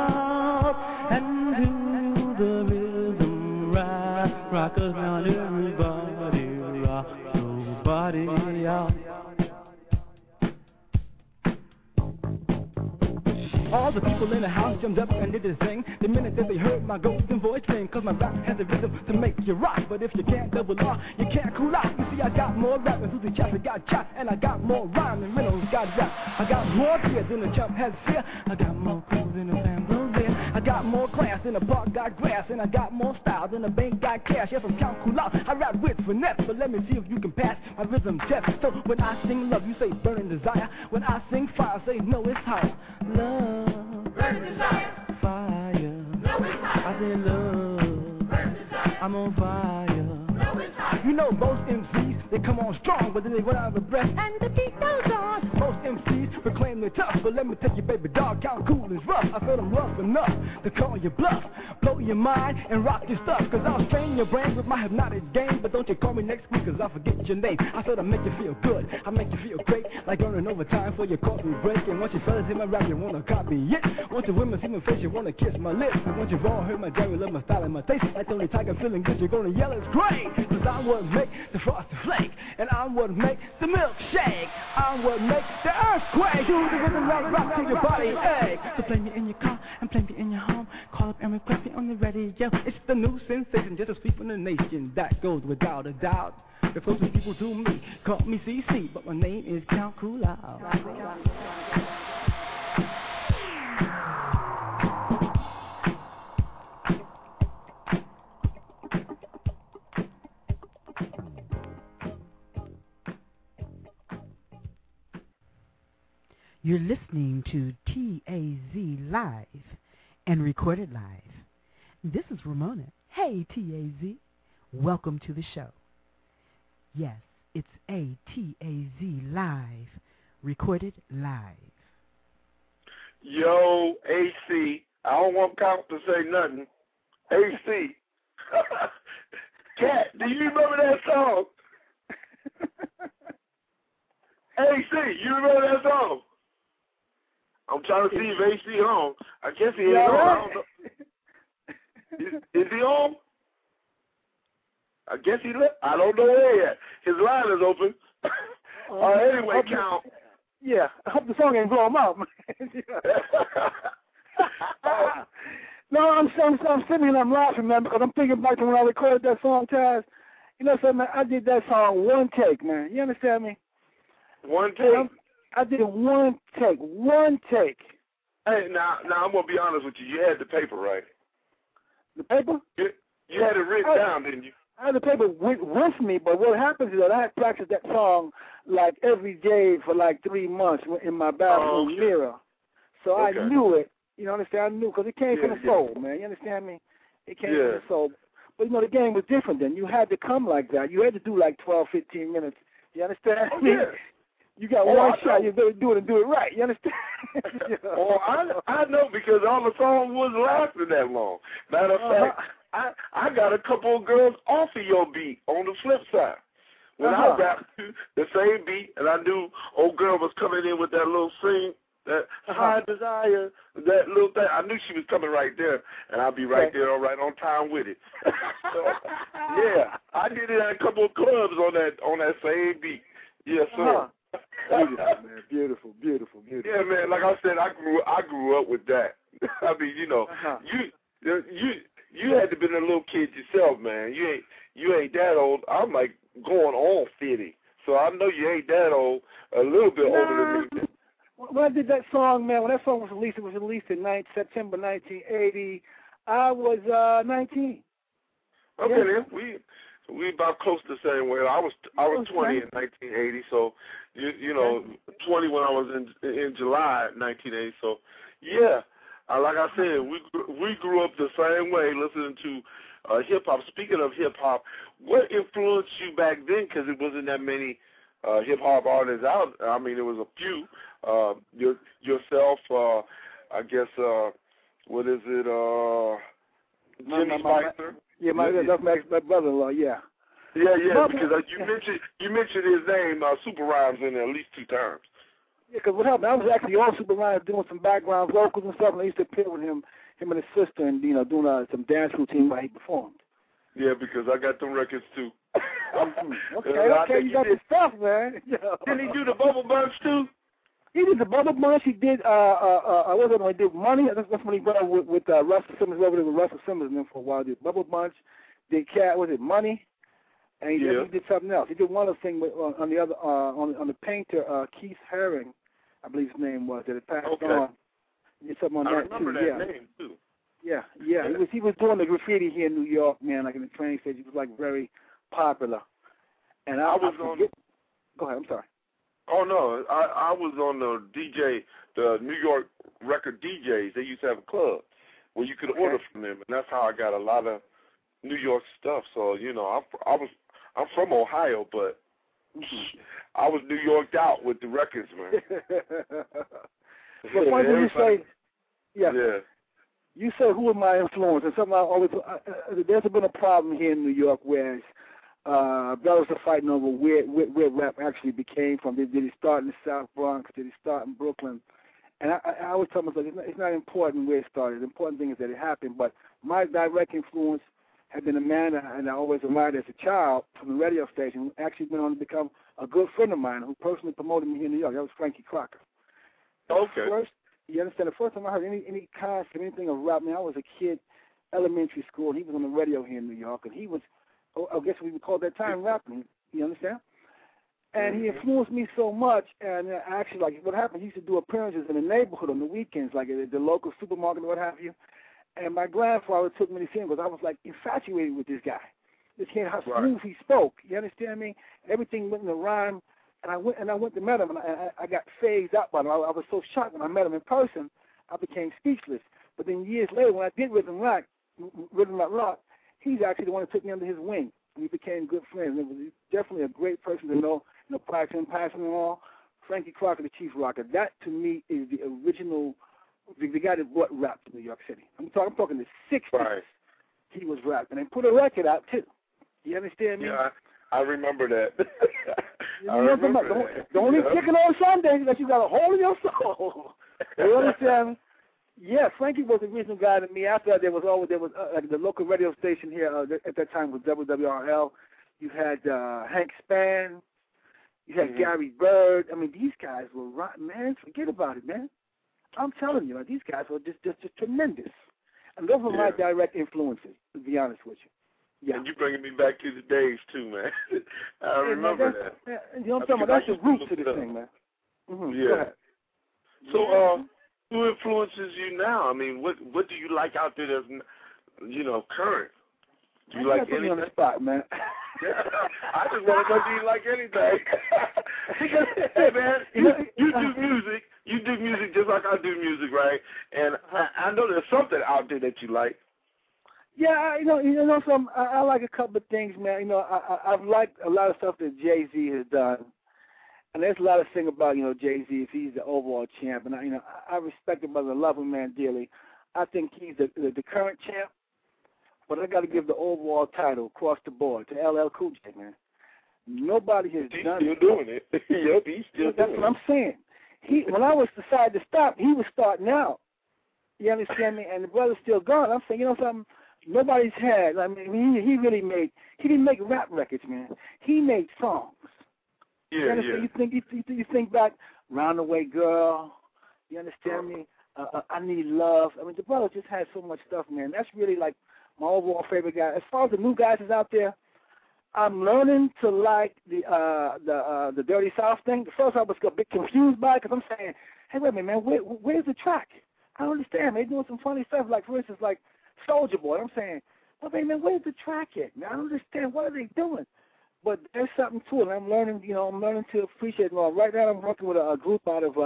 out, and to the rhythm rock, rockers now everybody rock, nobody out. All the people in the house jumped up and did this thing the minute that they heard my golden voice sing. Cause my rap has the rhythm to make you rock. But if you can't double R, you can't cool out. You see, I got more rap than who the chopper got chopped. And I got more rhyme than Reynolds got rap. I got more fear than the chump has fear. I got more cool than the Lambo there. I got more class than the park got grass. And I got more style than the bank got cash. Yes, I'm Count Cool out. I rap with finesse. But let me see if you can pass my rhythm test. So when I sing love, you say burning desire. When I sing fire, say no, it's hot. Love. Burning desire. Fire. No, it's hot. I say love. Burning desire. I'm on fire. No, it's hot. You know most MCs, they come on strong, but then they run out of breath and the beat goes on. Most MCs proclaim they're tough, but let me tell you, baby, dog, Count Cool is rough. I feel I'm rough enough to call you bluff, blow your mind and rock your stuff. Cause I'll strain your brain with my hypnotic game. But don't you call me next week, cause I'll forget your name. I said I'll make you feel good, I'll make you feel great, like earning overtime for your coffee break. And once you fellas hear my rap, you wanna copy it. Once you women see my face, you wanna kiss my lips. And once you've all heard my Jerry, love my style and my taste, like Tony Tiger feeling good, you're gonna yell it's great. Cause I'm what make the frosted flake, and I'm what make the milkshake. I'm what make the earthquake. Do the rhythm rock to your body ache. So play me in your car and play me in your home. Call up and request me on the radio. It's the new sensation, just a sweep in the nation. That goes without a doubt. The closest people to me call me CC, but my name is Count Cool out. You're listening to TAZ Live and recorded live. This is Ramona. Hey, TAZ. Welcome to the show. Yes, it's ATAZ Live, recorded live. Yo, AC. I don't want Count to say nothing. AC. Cat, do you remember that song? AC, you remember that song? I'm trying to see if AC on. I guess he ain't on. I don't know. Is he on? I guess he left. I don't know where yet. His line is open. Anyway, Count. Yeah, I hope the song ain't blow him up. No, I'm sitting and I'm laughing, man, because I'm thinking back to when I recorded that song, Taz. You know something, man? I did that song one take, man. You understand me? One take? I did it one take. Hey, now I'm going to be honest with you. You had the paper, right? The paper? You had it written down, didn't you? I had the paper with me, but what happens is that I had practiced that song like every day for like 3 months in my bathroom mirror. So I knew it. You know, understand? I knew because it came from the soul, man. You understand me? It came from the soul. But, you know, the game was different then. You had to come like that. You had to do like 12, 15 minutes. You understand me? Yeah. You got one shot. You better do it and do it right. You understand? I know because all the song wasn't lasting that long. Matter of fact, I got a couple of girls off of your beat on the flip side. When I rapped the same beat, and I knew old girl was coming in with that little sing, that high desire, that little thing. I knew she was coming right there, and I'd be right there, right on time with it. So, yeah, I did it at a couple of clubs on that same beat. Yes, sir. Beautiful, man. Beautiful. Yeah, man. Like I said, I grew up with that. I mean, you know, you had to be a little kid yourself, man. You ain't that old. I'm like going on 50, so I know you ain't that old. A little bit older than me. When I did that song, man, when that song was released, it was released in September 1980. I was 19. Okay, then we about close to the same way. I was 20 in 1980, so you know 20 when I was in July 1980. So yeah, like I said, we grew up the same way listening to hip hop. Speaking of hip hop, what influenced you back then? Because it wasn't that many hip hop artists out. I mean, there was a few. Yourself, I guess. What is it? Jimmy Spicer. Yeah, that's my brother-in-law. Yeah. Yeah, because you mentioned his name, Super Rhymes, in at least 2 times. Yeah, because what happened? I was actually on Super Rhymes doing some background vocals and stuff, and I used to appear with him and his sister, and doing some dance routine while he performed. Yeah, because I got them records too. Okay, you got the stuff, man. Didn't he do the Bubble Bunch too? He did the Bubble Bunch. He did. I wasn't when he did Money. That's when he went with Russell Simmons over there with Russell Simmons and them for a while. Did Bubble Bunch. Did Money? And he did something else. He did one other thing on the other on the painter Keith Haring, I believe his name was. That it passed on. He did something on that too. I remember that name too. Yeah. He was doing the graffiti here in New York, man, like in the train station. He was like very popular. And I was on. Go ahead. I'm sorry. Oh no, I was on the New York record DJs. They used to have a club where you could order from them, and that's how I got a lot of New York stuff. So I'm from Ohio, but I was New Yorked out with the records, man. But why did you say? Yeah. You say who are my influence, and something I always. There's been a problem here in New York where brothers are fighting over where rap actually became from. Did it start in the South Bronx? Did it start in Brooklyn? And I always tell myself it's not important where it started. The important thing is that it happened. But my direct influence had been a man, and I always admired as a child from the radio station, who actually went on to become a good friend of mine, who personally promoted me here in New York. That was Frankie Crocker. Okay. You understand? The first time I heard any concept, anything of rap, I was a kid, elementary school, and he was on the radio here in New York, and he was, I guess we would call that time rapping. You understand? And he influenced me so much, and actually, like, what happened, he used to do appearances in the neighborhood on the weekends, like at the local supermarket or what have you. And my grandfather took me to see him because I was, like, infatuated with this guy. Just hearing how smooth he spoke. You understand me? Everything went in a rhyme. And I went to meet him, and I got phased out by him. I was so shocked when I met him in person, I became speechless. But then years later, when I did Rhythm Rock, he's actually the one who took me under his wing. And we became good friends. And it was definitely a great person to know, prior to him passing and all. Frankie Crocker, the Chief Rocker. That, to me, is the original, the guy that brought rap to New York City. I'm talking the 60s. Right. He was rapping and put a record out, too. You understand me? Yeah, I remember that. The only chicken on Sunday is that you got a hole in your soul. You understand? Yeah, Frankie was the original guy to me. After that, there was the local radio station here at that time was WWRL. You had Hank Spann. You had Gary Bird. I mean, these guys were rotten, man. Forget about it, man. I'm telling you, these guys were just tremendous. And those were my direct influences, to be honest with you. Yeah. And you bringing me back to the days, too, man. I remember that. You know what I'm talking about? That's the roots to this thing, man. Yeah. Go ahead. So, who influences you now? I mean, what do you like out there that's, current? Do you like anything? Put me on the spot, man. I just want to know, do you like anything? Hey, man, you do music. You do music just like I do music, right? And I know there's something out there that you like. Yeah, I like a couple of things, man. I've liked a lot of stuff that Jay-Z has done. And there's a lot of thing about, Jay-Z, if he's the overall champ. And, I respect him, but I love him, man, dearly. I think he's the current champ. But I got to give the overall title across the board to LL Cool J, man. Nobody has done it. He's still doing it. Yep, he's still doing it. That's what I'm saying. When I was decided to stop, he was starting out. You understand me? And the brother's still gone. I'm saying, something nobody's had. I mean, he didn't make rap records, man. He made songs. Yeah, you understand? You think back, Roundaway Girl. You understand me? I Need Love. I mean, the brother just had so much stuff, man. That's really like my overall favorite guy. As far as the new guys is out there, I'm learning to like the Dirty South thing. At first I was a bit confused by it because I'm saying, hey, wait a minute, man, where's the track? I don't understand. They're doing some funny stuff, like, for instance, like Soulja Boy. I'm saying, well, wait a minute, where's the track at? Man, I don't understand. What are they doing? But there's something to it, and I'm learning to appreciate it more. Right now I'm working with a group out of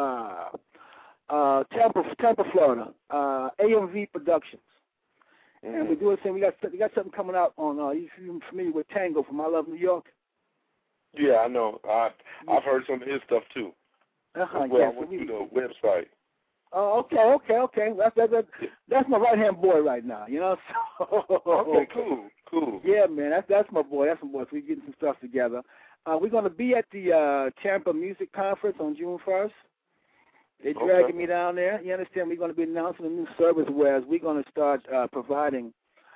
Tampa, Florida, AMV Productions. And we're doing something. We got something coming out on. You're familiar with Tango from I Love New York? Yeah, I know. I've heard some of his stuff too. I went to the website. Oh, okay. That's my right hand boy right now. So, okay, cool. Yeah, man, that's my boy. So we're getting some stuff together. We're gonna be at the Tampa Music Conference on June 1st. They're dragging me down there. You understand? We're going to be announcing a new service, whereas we're going to start providing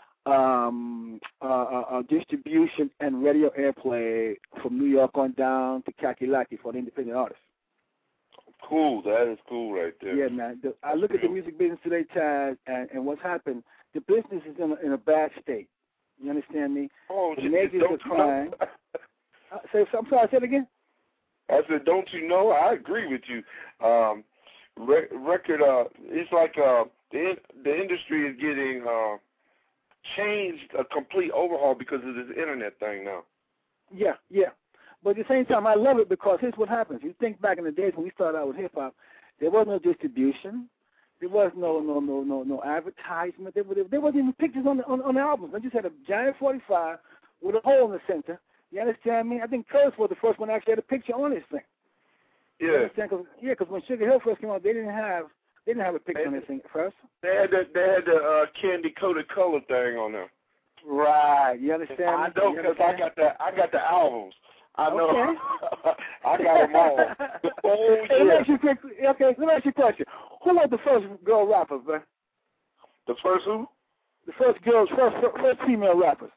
distribution and radio airplay from New York on down to Kakalaki for the independent artists. Cool. That is cool right there. Yeah, man. I look at the music business today, Taz, and what's happened. The business is in a bad state. You understand me? Oh, the majors are crying. I'm sorry, say it again? I said, don't you know? I agree with you. Record, it's like the industry is getting changed, a complete overhaul because of this internet thing now. Yeah. But at the same time, I love it because here's what happens. You think back in the days when we started out with hip-hop, there was no distribution. There was no advertisement. There wasn't even pictures on the albums. I just had a giant 45 with a hole in the center. You understand me? I think Curtis was the first one that actually had a picture on this thing. Yeah. Because when Sugar Hill first came out, they didn't have a picture on this thing first. They had the candy coated color thing on there. Right. You understand? I know because I got the albums. I know. Okay. I got them all. Oh yeah. Let me ask you a question. Who was the first girl rapper, man? The first who? The first female rappers.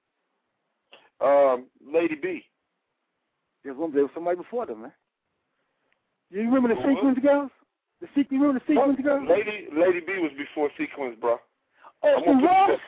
Lady B. There was somebody before them, man. You remember the Sequence girls? You remember the Sequence girls? Lady B was before Sequence, bro. Oh, she was?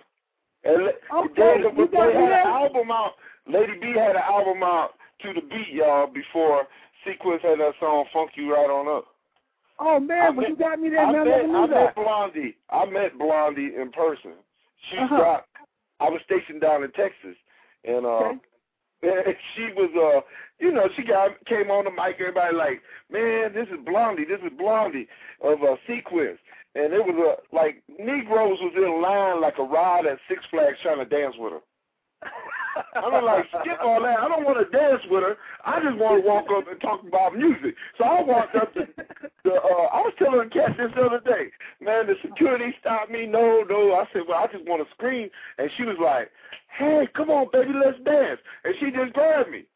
They had an album out. Lady B had an album out to the beat, y'all, before Sequence had that song "Funk You Right On Up." Oh man, you got me there. I met Blondie in person. I was stationed down in Texas, and she was she came on the mic. Everybody like, man, this is Blondie of Sequence. And it was like Negroes was in line like a ride at Six Flags trying to dance with her. I was like, skip all that. I don't want to dance with her. I just want to walk up and talk about music. So I walked up to I was telling the cat this the other day, man, the security stopped me. No. I said, well, I just want to scream. And she was like, hey, come on, baby, let's dance. And she just grabbed me.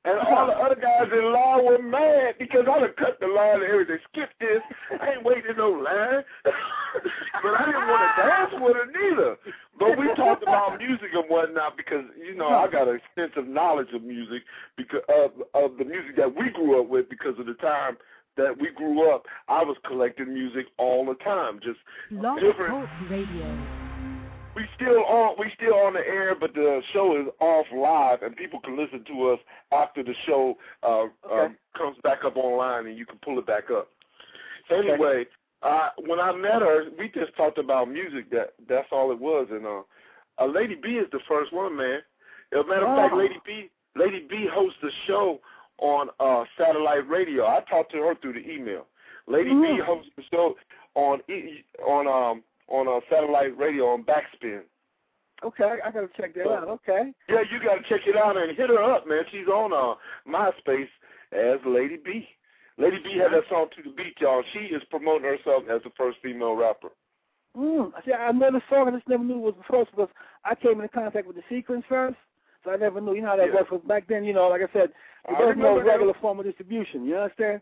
And all the other guys in line were mad because I done cut the line and everything. Skip this. I ain't waiting no line. But I didn't want to dance with her neither. But we talked about music and whatnot because, you know, I got an extensive knowledge of music, because of the music that we grew up with, because of the time that we grew up. I was collecting music all the time, just different. Radio. We still on the air, but the show is off live, and people can listen to us after the show comes back up online, and you can pull it back up. Anyway, when I met her, we just talked about music. That's all it was. And Lady B is the first one, man. As a matter of fact, Lady B hosts a show on satellite radio. I talked to her through the email. Lady B hosts the show on satellite radio on Backspin. Okay, I gotta check that out. Okay. Yeah, you gotta check it out and hit her up, man. She's on MySpace as Lady B. Lady B had that song "To the Beat," y'all. She is promoting herself as the first female rapper. See, I know the song. I just never knew it was the first because I came into contact with the Sequence first, so I never knew. You know how that was back then. You know, like I said, there was no regular form of distribution. You understand?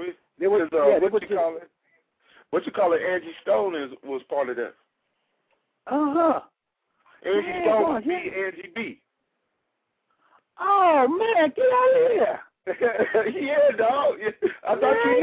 What you call it? Angie Stone was part of that. Angie Stone was Angie B. Oh man, get out of here! Yeah, dog. I thought you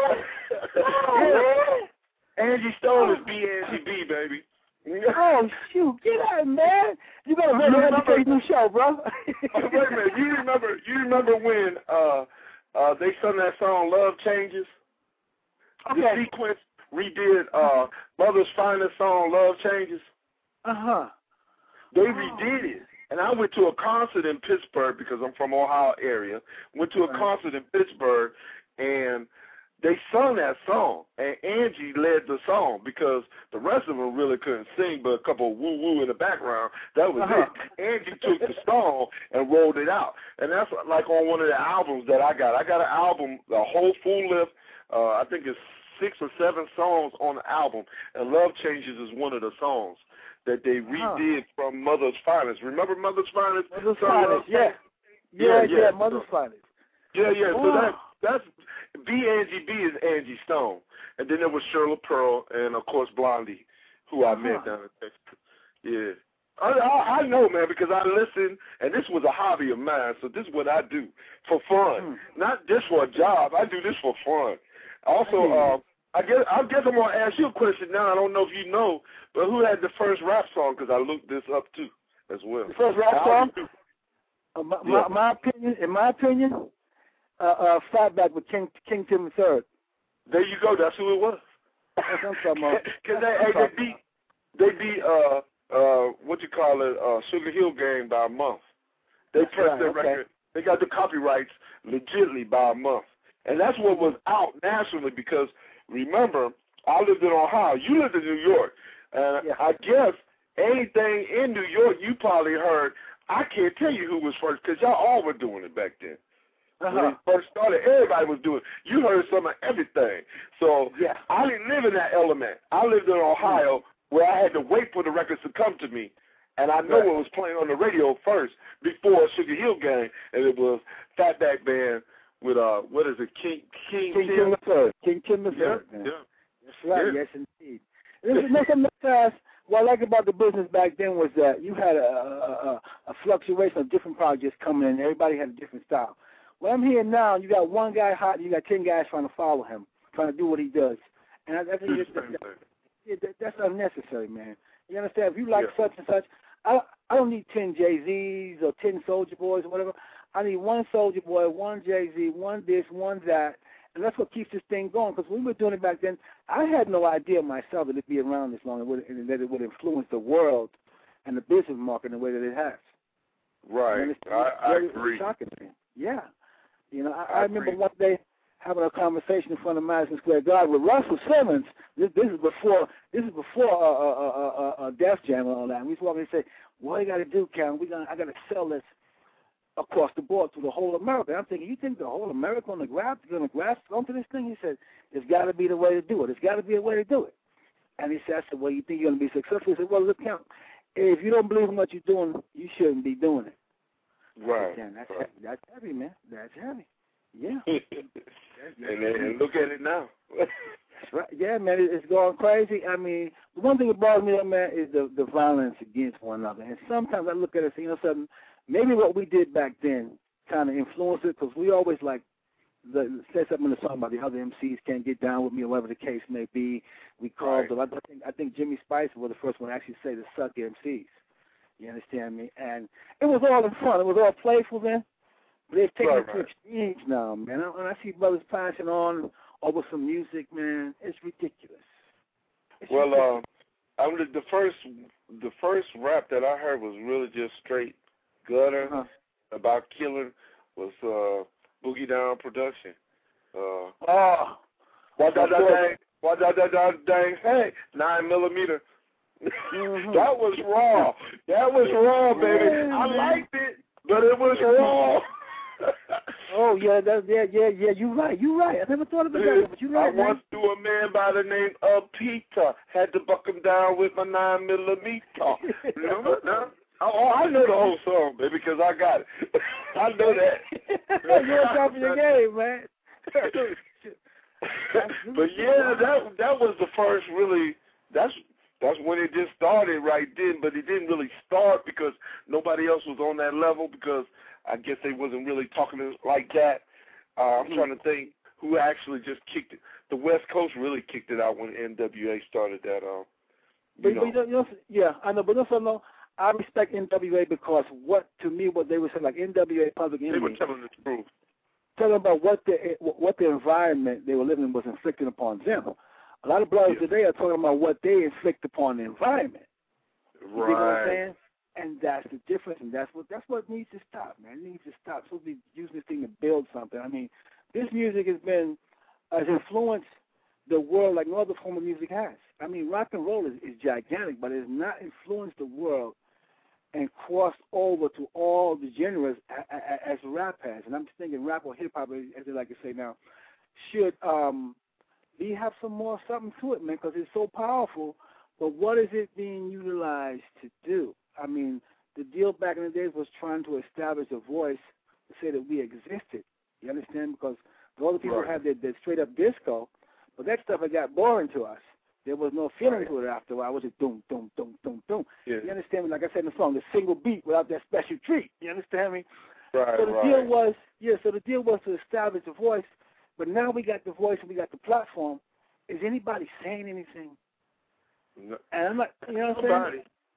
knew. Angie Stone is Angie B, baby. Oh shoot, get out, man! You got a very educational show, bro. Wait a minute, you remember when they sung that song "Love Changes"? Okay. The Sequence redid Mother's Finest song "Love Changes." They redid it, and I went to a concert in Pittsburgh because I'm from Ohio area. Went to a concert in Pittsburgh, and they sung that song, and Angie led the song because the rest of them really couldn't sing, but a couple of woo-woo in the background. That was it. Angie took the song and rolled it out, and that's like on one of the albums that I got. I got an album, a whole full length. I think it's 6 or 7 songs on the album, and "Love Changes" is one of the songs that they redid from Mother's Finest. Remember Mother's Finest? Mother's Finest, yeah, Mother's Finest. Yeah. So that's Angie B is Angie Stone, and then there was Shirley Pearl, and of course Blondie, who I met down in Texas. Yeah, I know, man, because I listen, and this was a hobby of mine. So this is what I do for fun, not just for a job. I do this for fun. Also, I guess I'm going to ask you a question now. I don't know if you know, but who had the first rap song? Because I looked this up too, as well. The first rap song? In my opinion, Fatback with King Tim III. There you go. That's who it was. That's what I'm talking about. Because they beat what you call it, Sugar Hill Gang by a month. They pressed their record. They got the copyrights legitly by a month. And that's what was out nationally because, remember, I lived in Ohio. You lived in New York. And I guess anything in New York you probably heard, I can't tell you who was first because y'all all were doing it back then. When it first started, everybody was doing it. You heard some of everything. So I didn't live in that element. I lived in Ohio where I had to wait for the records to come to me. And I know it was playing on the radio first before Sugar Hill Gang, and it was Fatback Band with what is it, King Tim III. King Tim III. Yeah. That's right. Yes, indeed. There's something what I like about the business back then was that you had a fluctuation of different projects coming in. Everybody had a different style. What I'm hearing now, you got one guy hot, and you got 10 guys trying to follow him, trying to do what he does, and I think that's unnecessary, man. You understand? If you like such and such, I don't need 10 Jay-Z's or 10 Soulja Boys or whatever. I need one Soulja Boy, one Jay-Z, one this, one that, and that's what keeps this thing going. Because when we were doing it back then, I had no idea myself that it'd be around this long and that it would influence the world and the business market in the way that it has. Right. I agree. Shocking, man. Yeah. You know, I remember one day having a conversation in front of Madison Square Garden with Russell Simmons. This is before Def Jam and all that. And we was walking and say, "What you got to do, Cam? I got to sell this across the board to the whole America." And I'm thinking, you think the whole America going to grasp onto this thing? He said, "There's got to be the way to do it. There's got to be a way to do it." And he said, "I said, well, you think you're going to be successful?" He said, "Well, look, Cam, if you don't believe in what you're doing, you shouldn't be doing it." Right. Damn, that's heavy, man. That's heavy. Yeah. and look at it now. That's right. Yeah, man, it's going crazy. I mean, the one thing that bothers me, man, is the violence against one another. And sometimes I look at it and say, something, maybe what we did back then kind of influenced it, because we always say something in the song about the other MCs can't get down with me or whatever the case may be. We called them. I think Jimmy Spicer was the first one to actually say the suck MCs. You understand me? And it was all in fun. It was all playful then. But they've taken it to extremes now, man. When I see brothers passing on over some music, man, it's ridiculous. Well, the first rap that I heard was really just straight gutter about killing was Boogie Down Production. What that dang, hey, 9mm. That was raw. That was raw, baby. I liked it, but it was raw. Oh yeah, yeah. You're right. I never thought about that, but you're right. I once knew a man by the name of Peter. Had to buck him down with my 9mm. Remember? No? Oh, I know the whole song, baby, because I got it. I know that. You're on top of your game, man. But yeah, that was the first really. That's when it just started right then. But it didn't really start because nobody else was on that level, because I guess they wasn't really talking like that. I'm trying to think who actually just kicked it. The West Coast really kicked it out when NWA started that. Yeah, I know, but no. I respect NWA because what they were saying, like NWA Public Enemy. They were telling the truth. Telling about what the environment they were living in was inflicting upon them. A lot of brothers today are talking about what they inflict upon the environment. Right. You know what I'm saying? And that's the difference, and that's what needs to stop, man. It needs to stop. So we use this thing to build something. I mean, this music has influenced the world like no other form of music has. I mean, rock and roll is gigantic, but it has not influenced the world and crossed over to all the genres as rap has. And I'm just thinking rap or hip-hop, as they like to say now, should we have something to it, man, because it's so powerful. But what is it being utilized to do? I mean, the deal back in the days was trying to establish a voice to say that we existed. You understand? Because the other people had their straight-up disco, but that stuff had got boring to us. There was no feeling to it after a while. It was just doom, doom, doom, doom, doom. Yeah. You understand me? Like I said in the song, the single beat without that special treat. You understand me? Right, so the deal was to establish a voice, but now we got the voice and we got the platform. Is anybody saying anything? No. And I'm not, you know what I'm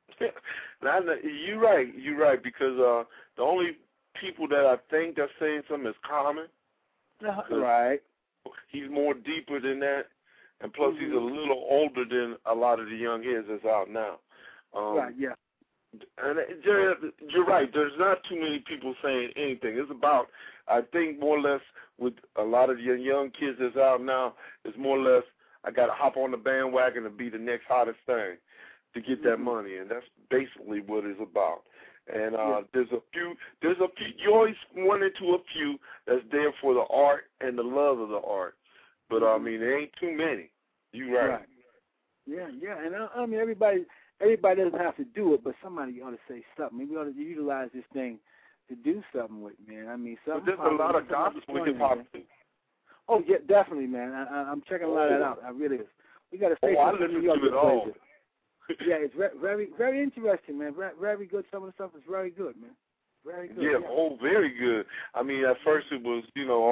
saying? You're right, because the only people that I think that's saying something is Common. Right. He's more deeper than that. And plus, he's a little older than a lot of the young heads that's out now. Right, yeah. And you're right. There's not too many people saying anything. It's about, I think, more or less with a lot of the young kids that's out now, it's more or less, I got to hop on the bandwagon and be the next hottest thing to get that money. And that's basically what it's about. And there's a few, you always run into a few that's there for the art and the love of the art. But, I mean, there ain't too many. You're right. Yeah. And, I mean, everybody doesn't have to do it, but somebody ought to say something. Maybe we ought to utilize this thing to do something with, man. I mean, something. But there's a lot of gospel hip-hop, too. Oh, yeah, definitely, man. I'm checking a lot of that out. I really is. We got a station in New York that plays it. Yeah, it's very, very interesting, man. Very good. Some of the stuff is very good, man. Very good. Yeah, very good. I mean, at first it was,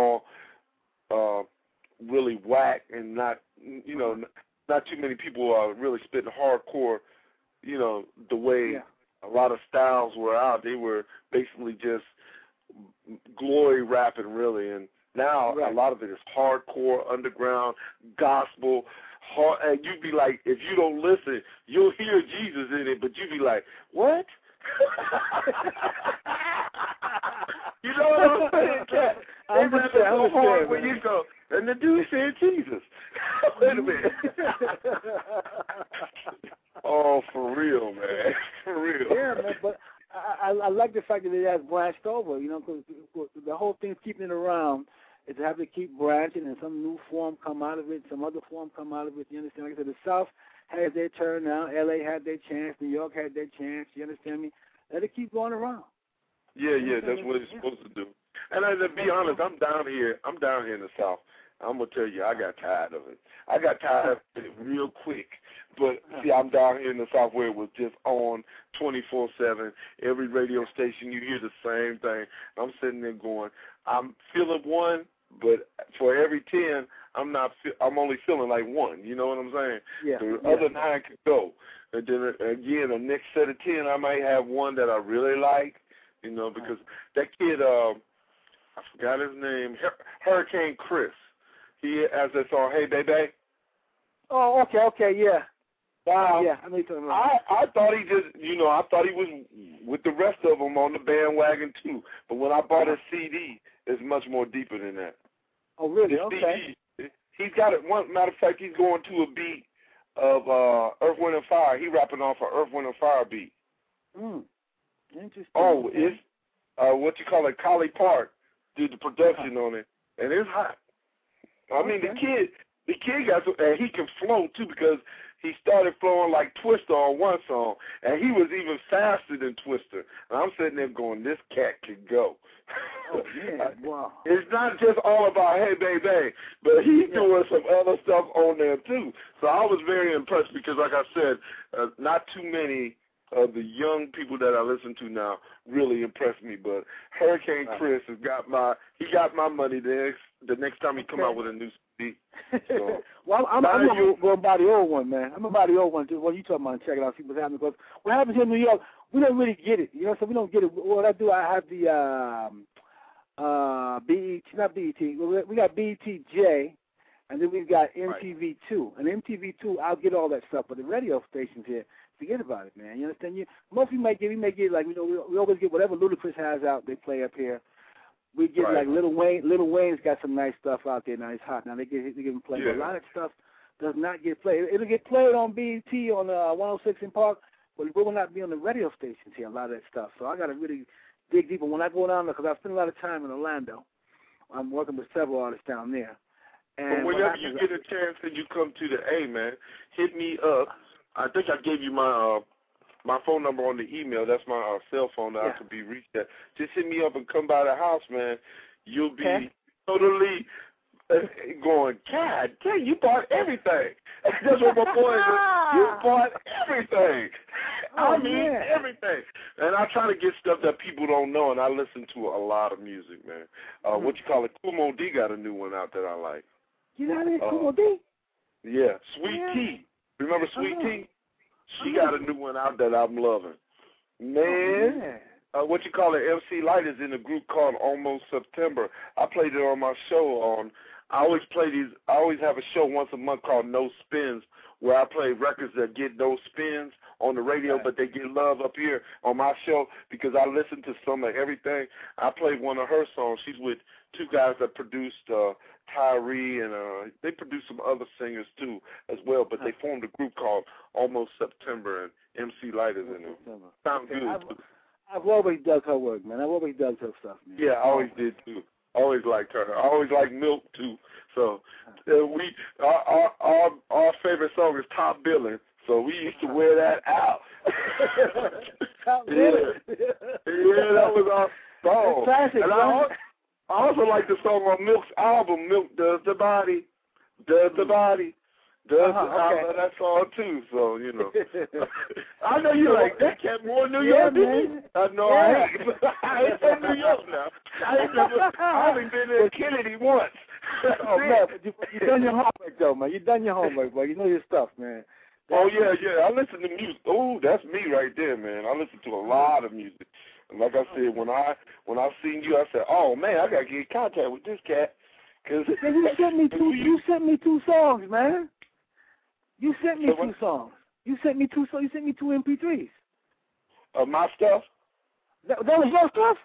all really whack and not too many people are really spitting hardcore, the way a lot of styles were out. They were basically just glory rapping, really. And now a lot of it is hardcore, underground, gospel. And you'd be like, if you don't listen, you'll hear Jesus in it, but you'd be like, what? You know what I'm saying? I'm so hard when you go, and the dude said Jesus. Wait a minute. Oh, for real, man. For real. Yeah, man, but I like the fact that it has branched over, because the whole thing's keeping it around is to have to keep branching and some new form come out of it, some other form come out of it. You understand? Like I said, the South has their turn now. L.A. had their chance. New York had their chance. You understand me? Let it keep going around. Yeah, that's what it's supposed to do. And to be honest, I'm down here in the South. I'm going to tell you, I got tired of it. I got tired of it real quick. But, see, I'm down here in the South where it was just on 24/7. Every radio station, you hear the same thing. I'm sitting there going, I'm feeling one, but for every 10, I'm only feeling like one. You know what I'm saying? Yeah. The other 9 could go. And then, again, the next set of 10, I might have one that I really like, you know, because that kid, I forgot his name, Hurricane Chris. He has that song, Hey Baby. Oh, okay, yeah. Wow. Yeah, I know you're talking about. I thought he just, I thought he was with the rest of them on the bandwagon too. But when I bought his CD, it's much more deeper than that. Oh, really? His okay. CD, he's got it. One matter of fact, he's going to a beat of Earth, Wind, and Fire. He rapping off an Earth, Wind, and Fire beat. Interesting. Oh, it's what you call it, Collie Park did the production on it, and it's hot. I mean, the kid got and he can flow too because he started flowing like Twister on one song, and he was even faster than Twister. And I'm sitting there going, this cat can go. Oh, yeah, wow. It's not just all about Hey Baby, but he's doing some other stuff on there too. So I was very impressed because, like I said, not too many of the young people that I listen to now really impressed me. But Hurricane Chris has got my money the next time he come out with a new CD. So, well, I'm going by the old one, man. I'm going to buy the old one. What you talking about? Check it out, see what's happening. Because what happens here in New York, we don't really get it. You know, so we don't get it. What I do, I have the BET, not BET. We got BETJ, and then we've got MTV2. And MTV2, I'll get all that stuff. But the radio stations here, forget about it, man. You understand? Most we may get like, we always get whatever Ludacris has out, they play up here. We get like Lil Wayne. Lil Wayne's got some nice stuff out there now. It's hot now. They give him play. But a lot of stuff does not get played. It'll get played on BET on 106 in Park, but it will not be on the radio stations here. A lot of that stuff. So I got to really dig deeper when I go down there because I spend a lot of time in Orlando. I'm working with several artists down there. And but whenever you get a chance and you come to the A, man, hit me up. I think I gave you my phone number on the email. That's my cell phone that I could be reached at. Just hit me up and come by the house, man. You'll be totally going, God dang, you bought everything. That's what my boy is. You bought everything. I mean, everything. And I try to get stuff that people don't know, and I listen to a lot of music, man. What you call it? Kumo D got a new one out that I like. You got it, Kumo D? Yeah, Sweet Tea. Remember Sweet Tea? She got a new one out that I'm loving. Man, what you call it, MC Light is in a group called Almost September. I played it on my show I always have a show once a month called No Spins, where I play records that get no spins on the radio, but they get love up here on my show because I listen to some of everything. I played one of her songs. She's with two guys that produced Tyree, and they produced some other singers too as well, but they formed a group called Almost September, and MC Light is in it. Sound good too. I've always dug her work, man. I've always dug her stuff, man. Yeah, I always did too. Always liked her. I always liked Milk too. So our favorite song is Top Billin'. So we used to wear that out. Top Billin'. Yeah, that was our song. Classic, and I also like the song on Milk's album, Milk Does the Body, Does the Body. I love that song too, so I know you like that cat more in New York, man. I know I ain't from New York now. I haven't been in Kennedy once. Oh man, but you done your homework though, man. You done your homework, boy. You know your stuff, man. Oh yeah. I listen to music. Oh, that's me right there, man. I listen to a lot of music. And like I said, when I seen you, I said, oh man, I gotta get in contact with this cat. Cause you sent me two songs, man. You sent me two songs. You sent me two MP3s. My stuff? That was your stuff?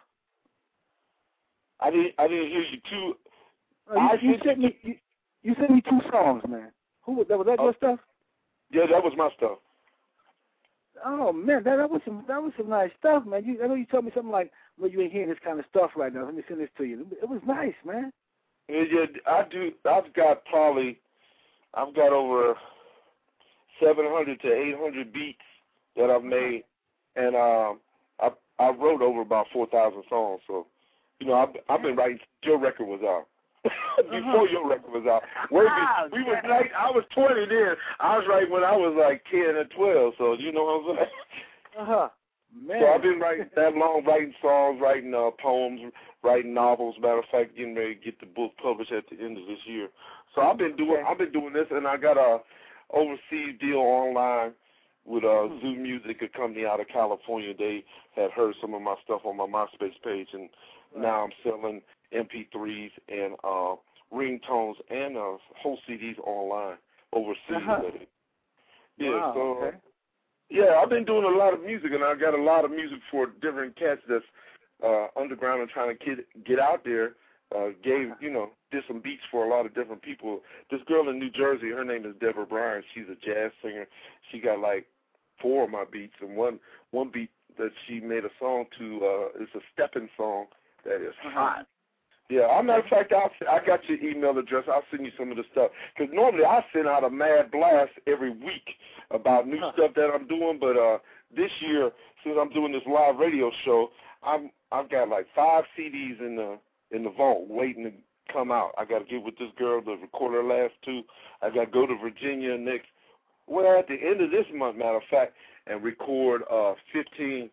I didn't hear you too. You sent me two songs, man. Was that your stuff? Yeah, that was my stuff. Oh man, that was some nice stuff, man. I know you told me something like, well, you ain't hearing this kind of stuff right now. Let me send this to you. It was nice, man. Yeah, I do. I've got over 700 to 800 beats that I've made, and I I wrote over about 4,000 songs. So, you know, I've been writing since your record was out. Before your record was out. I was 20 then. I was writing when I was like 10 or 12. So, you know what I'm saying? Man. So I've been writing that long, writing songs, writing poems, writing novels. Matter of fact, getting ready to get the book published at the end of this year. So I've been doing this, and I got a overseas deal online with Zoo Music, a company out of California. They had heard some of my stuff on my MySpace page, and now I'm selling MP3s and ringtones and whole CDs online overseas. Yeah, I've been doing a lot of music, and I got a lot of music for different cats that's underground and trying to get out there. Did some beats for a lot of different people. This girl in New Jersey, her name is Deborah Bryan. She's a jazz singer. She got like 4 of my beats, and one beat that she made a song to is a stepping song that is hot. Yeah, as a matter of fact, I got your email address. I'll send you some of the stuff. Because normally I send out a mad blast every week about new stuff that I'm doing. But this year, since I'm doing this live radio show, I've got like 5 CDs in the vault waiting to come out. I got to get with this girl to record her last 2. I got to go to Virginia at the end of this month, matter of fact, and record 16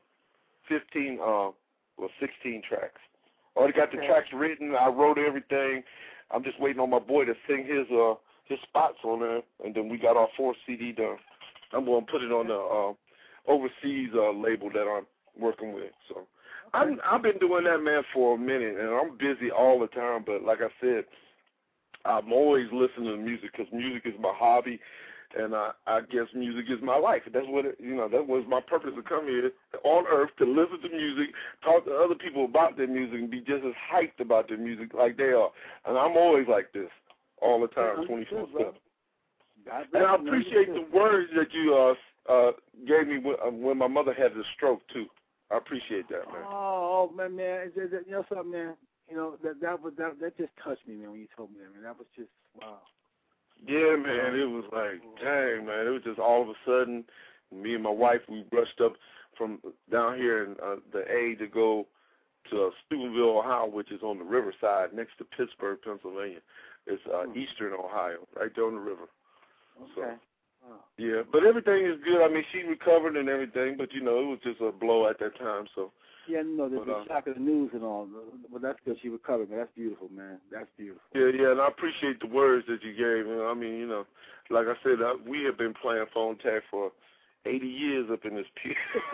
tracks. Already got the tracks written. I wrote everything. I'm just waiting on my boy to sing his spots on there, and then we got our 4th CD done. I'm going to put it on the overseas label that I'm working with. So I've been doing that, man, for a minute, and I'm busy all the time. But like I said, I'm always listening to music because music is my hobby. And I guess music is my life. That's what that was my purpose of coming here on earth, to listen to music, talk to other people about their music, and be just as hyped about their music like they are. And I'm always like this all the time, 24/7. And I appreciate the words that you gave me when my mother had the stroke too. I appreciate that, man. Oh man, you know something, man. You know that just touched me, man. When you told me that, man, that was just wow. Yeah, man, it was like, dang, man, it was just all of a sudden, me and my wife, we rushed up from down here in the A to go to Steubenville, Ohio, which is on the riverside next to Pittsburgh, Pennsylvania. It's eastern Ohio, right there on the river. Okay. So, yeah, but everything is good. I mean, she recovered and everything, but, it was just a blow at that time, so. Yeah, no, the shock of the news and all, but that's good. She recovered, man. That's beautiful, man. That's beautiful. Yeah, and I appreciate the words that you gave. I mean, like I said, we have been playing phone tag for 80 years up in this pew.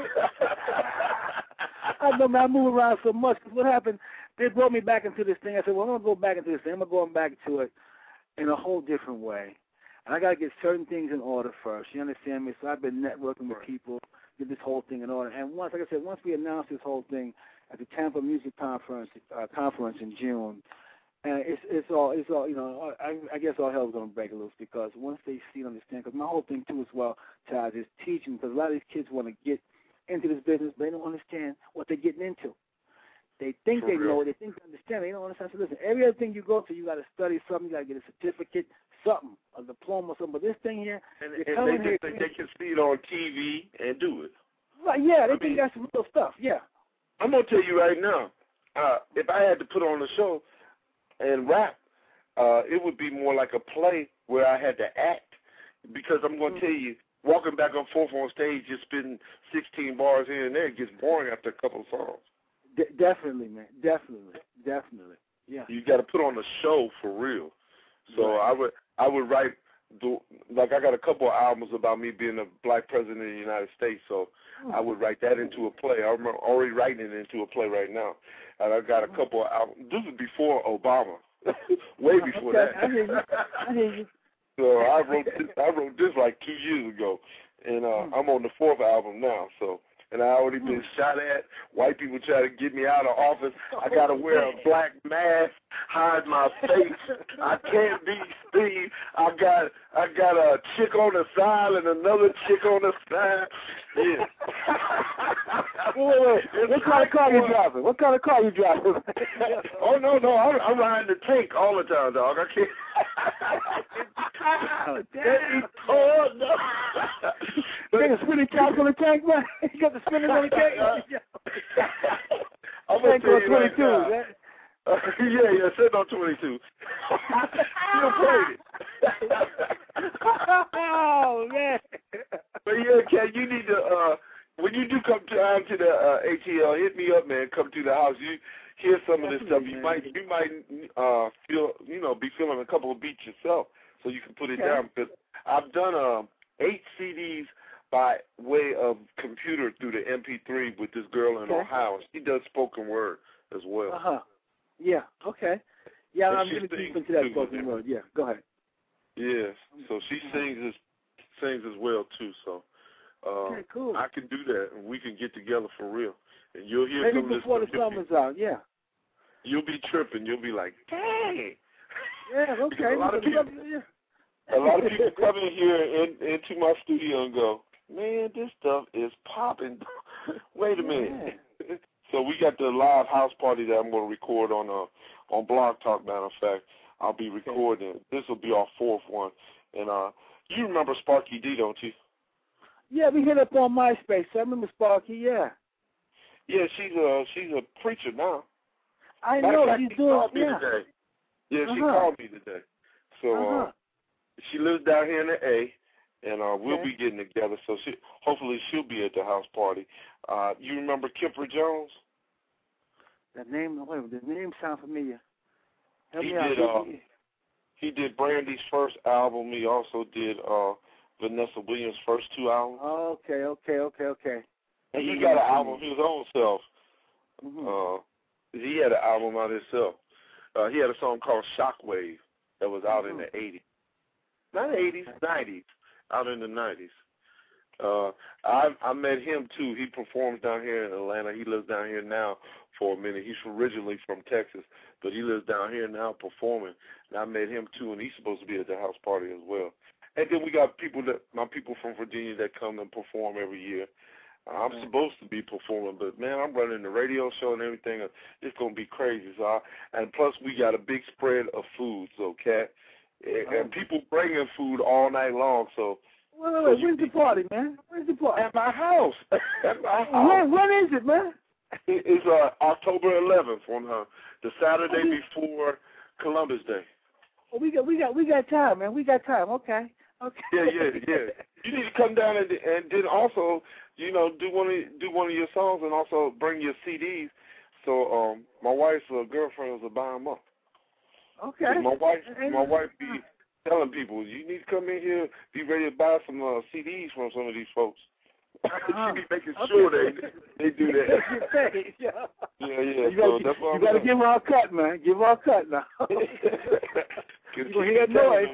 I know, man. I move around so much. Cause what happened, they brought me back into this thing. I said, well, I'm going to go back into this thing. I'm going back to it in a whole different way. And I got to get certain things in order first. You understand me? So I've been networking with people, get this whole thing in order. And once we announced this whole thing at the Tampa Music Conference in June, and it's all I guess all hell's going to break loose, because once they see and understand, because my whole thing too as well, Chaz, is teaching, because a lot of these kids want to get into this business, but they don't understand what they're getting into. They think they know it, they think they understand, they don't understand. So listen, every other thing you go to, you got to study something, you got to get a certificate, something, a diploma or something. But this thing here, and they think they can see it on TV and do it. Right, yeah, they think that's real stuff, yeah. I'm going to tell you right now, if I had to put on a show and rap, it would be more like a play where I had to act, because I'm going to tell you, walking back and forth on stage, just spitting 16 bars here and there, it gets boring after a couple of songs. Definitely, man. Definitely. Yeah. You got to put on a show for real. So right. I would write, I got a couple of albums about me being a black president of the United States, so I would write that into a play. I'm already writing it into a play right now. And I got a couple of albums. This is before Obama, way before that. I hear you. So I wrote this like 2 years ago, and I'm on the 4th album now. So. And I already been shot at. White people try to get me out of office. I got to wear a black mask, hide my face. I can't be Steve. I got a chick on the side and another chick on the side. Yeah. Wait. What kind of car you driving? Oh, no. I'm riding the tank all the time, dog. I can't. Oh, no. You got the spinning caps on the tank, man? You got the spinners on the tank? I'm going to tell you 22, right now. Yeah, sitting on 22. Still played it. Oh, man. But yeah, Ken, you need to, when you do come down to the ATL, hit me up, man. Come to the house. You hear some of this stuff. You might feel, be feeling a couple of beats yourself, so you can put it down. Because I've done 8 CDs by way of computer through the MP3 with this girl in Ohio. She does spoken word as well. Yeah, okay. Yeah, And I'm going to deep into that spoken word. Yeah, go ahead. Yes, so she sings as well, too. So okay, cool. I can do that, and we can get together for real. And you'll hear maybe some of this before the summer's out, yeah. You'll be tripping. You'll be like, dang. Yeah, okay. A lot of people come in here into my studio and go, man, this stuff is popping. Wait a minute. So we got the live house party that I'm going to record on Blog Talk, matter of fact. I'll be recording. This will be our 4th one. And you remember Sparky D, don't you? Yeah, we hit up on MySpace. I remember Sparky, yeah. Yeah, she's a preacher now. I know, she's doing it. Today. Yeah, she called me today. So she lives down here in the A, and we'll be getting together. So hopefully she'll be at the house party. You remember Kipper Jones? The name sounds familiar. He did Brandy's first album. He also did Vanessa Williams' first 2 albums. Okay. And he got an album of his own self. He had an album out himself. He had a song called Shockwave that was out in the 80s. Not 80s, 90s. Out in the 90s. I met him, too. He performs down here in Atlanta. He lives down here now for a minute. He's originally from Texas, but he lives down here now performing. And I met him, too, and he's supposed to be at the house party as well. And then we got my people from Virginia that come and perform every year. I'm supposed to be performing, but, man, I'm running the radio show and everything. It's going to be crazy. And plus, we got a big spread of food, okay? And people bringing food all night long, so. Wait, where's the party, man? Where's the party? At my house. At my house. When is it, man? It's October 11th on the Saturday before Columbus Day. Oh, we got time, man. We got time. Okay. Yeah. You need to come down and then also, do one of your songs and also bring your CDs. So my wife's girlfriend will buy them up. Okay. My wife be telling people, you need to come in here, be ready to buy some CDs from some of these folks. She be making sure they do that. Yeah. So that's what you got to give her a cut, man. Give her a cut now. You gonna hear that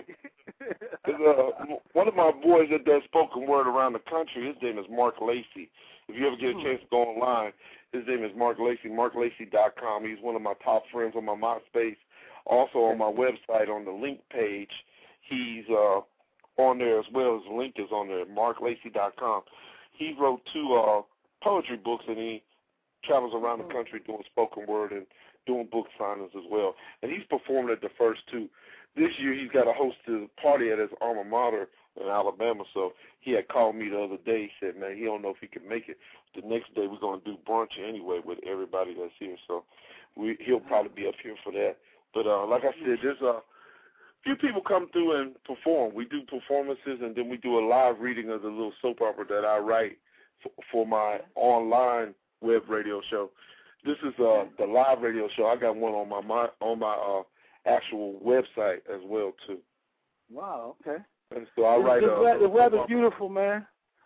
noise? One of my boys that does spoken word around the country, his name is Mark Lacey. If you ever get a chance to go online, his name is Mark Lacey, marklacey.com. He's one of my top friends on my MySpace. Also on my website on the link page, he's on there as well. His link is on there, marklacey.com. He wrote 2 poetry books, and he travels around the country doing spoken word and doing book signings as well. And he's performed at the first 2. This year he's got to host a party at his alma mater in Alabama, so he had called me the other day. He said, man, he don't know if he can make it. The next day we're going to do brunch anyway with everybody that's here, so he'll probably be up here for that. But like I said, there's a few people come through and perform. We do performances, and then we do a live reading of the little soap opera that I write for my online web radio show. This is the live radio show. I got one on my actual website as well too. Wow. Okay. And so I write. The weather's beautiful, man.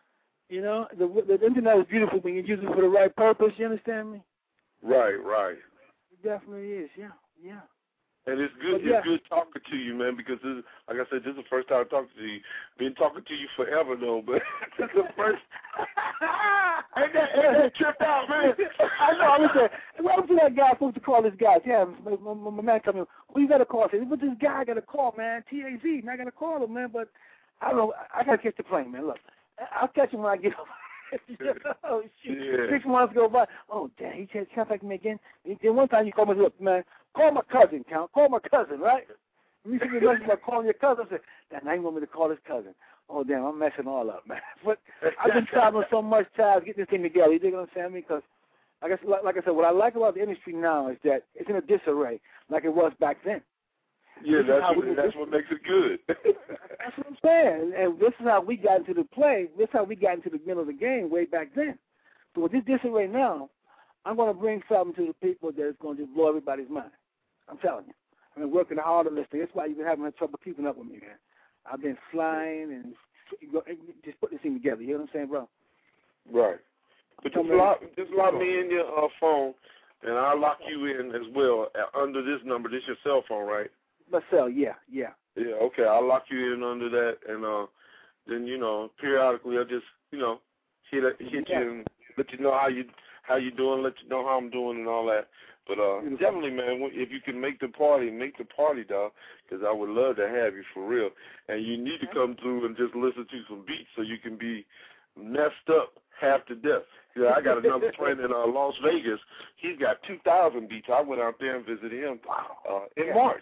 The internet is beautiful when you use it for the right purpose. You understand me? Right. It definitely is. Yeah. And it's good. It's good talking to you, man. Because like I said, this is the first time I'm talking to you. Been talking to you forever, though, but this is the first. Ain't that tripped out, man? I know. I was saying, welcome to that guy. Supposed to call this guy. Yeah, my man coming. Who you got to call? But this guy got to call, man. TAZ, man. I got to call him, man. But I don't know. I got to catch the plane, man. Look, I'll catch him when I get home. Oh, shoot. Yeah. 6 months go by. Oh, damn. He said, contact me again. Then one time you call me, look, man, call my cousin, Count. Call my cousin, right? You see me messing about calling your cousin. I said, now you want me to call his cousin. Oh, damn, I'm messing all up, man. But I've been traveling so much time getting this thing together. You dig what I'm saying? Because like I said, what I like about the industry now is that it's in a disarray, like it was back then. Yeah, that's what makes it good. That's what I'm saying. And this is how we got into the play. This is how we got into the middle of the game way back then. So with this disarray now, I'm going to bring something to the people that's going to just blow everybody's mind. I'm telling you. I've been working hard on this thing. That's why you've been having trouble keeping up with me, man. I've been flying and just put this thing together. You know what I'm saying, bro? Right. But just lock me in your phone, and I'll lock you in as well under this number. This is your cell phone, right? My cell, yeah. Yeah, okay. I'll lock you in under that, and then, periodically I'll just, hit you and let you know how you doing, let you know how I'm doing and all that. But definitely, man, if you can make the party, dog, because I would love to have you for real. And you need to come through and just listen to some beats so you can be messed up half to death. Yeah, I got another friend in Las Vegas. He's got 2,000 beats. I went out there and visited him in March.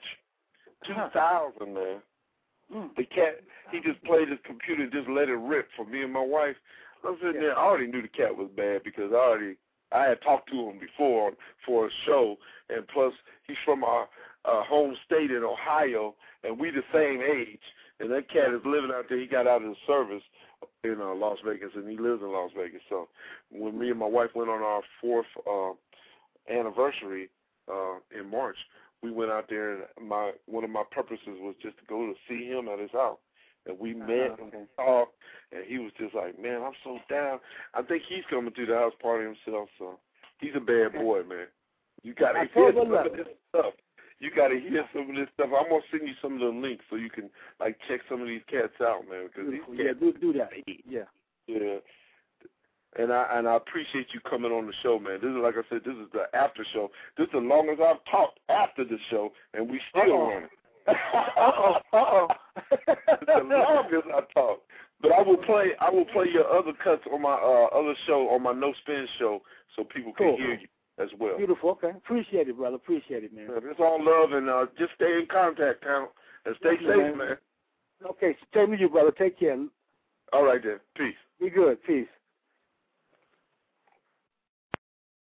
2,000, man. The cat, he just played his computer and just let it rip for me and my wife. I'm sitting there. I already knew the cat was bad because I had talked to him before for a show, and plus he's from our home state in Ohio, and we the same age. And that cat is living out there. He got out of the service in Las Vegas, and he lives in Las Vegas. So when me and my wife went on our 4th anniversary in March, we went out there, and one of my purposes was just to go to see him at his house. And we met and we talked, and he was just like, man, I'm so down. I think he's coming to the house party himself, so he's a bad boy, man. You got to hear some of this stuff. You got to hear some of this stuff. I'm going to send you some of the links so you can, check some of these cats out, man. Because these cats, do that. Yeah. Yeah. And I appreciate you coming on the show, man. This is, like I said, this is the after show. This is the longest I've talked after the show, and we still on it. It's the longest I talk. But I will play your other cuts on my other show, on my No Spin show, so people can hear you as well. Beautiful. Okay. Appreciate it, brother. Appreciate it, man. It's all love, and just stay in contact, Count, and stay safe, man. Okay. Stay with you, brother. Take care. All right, then. Peace. Be good. Peace.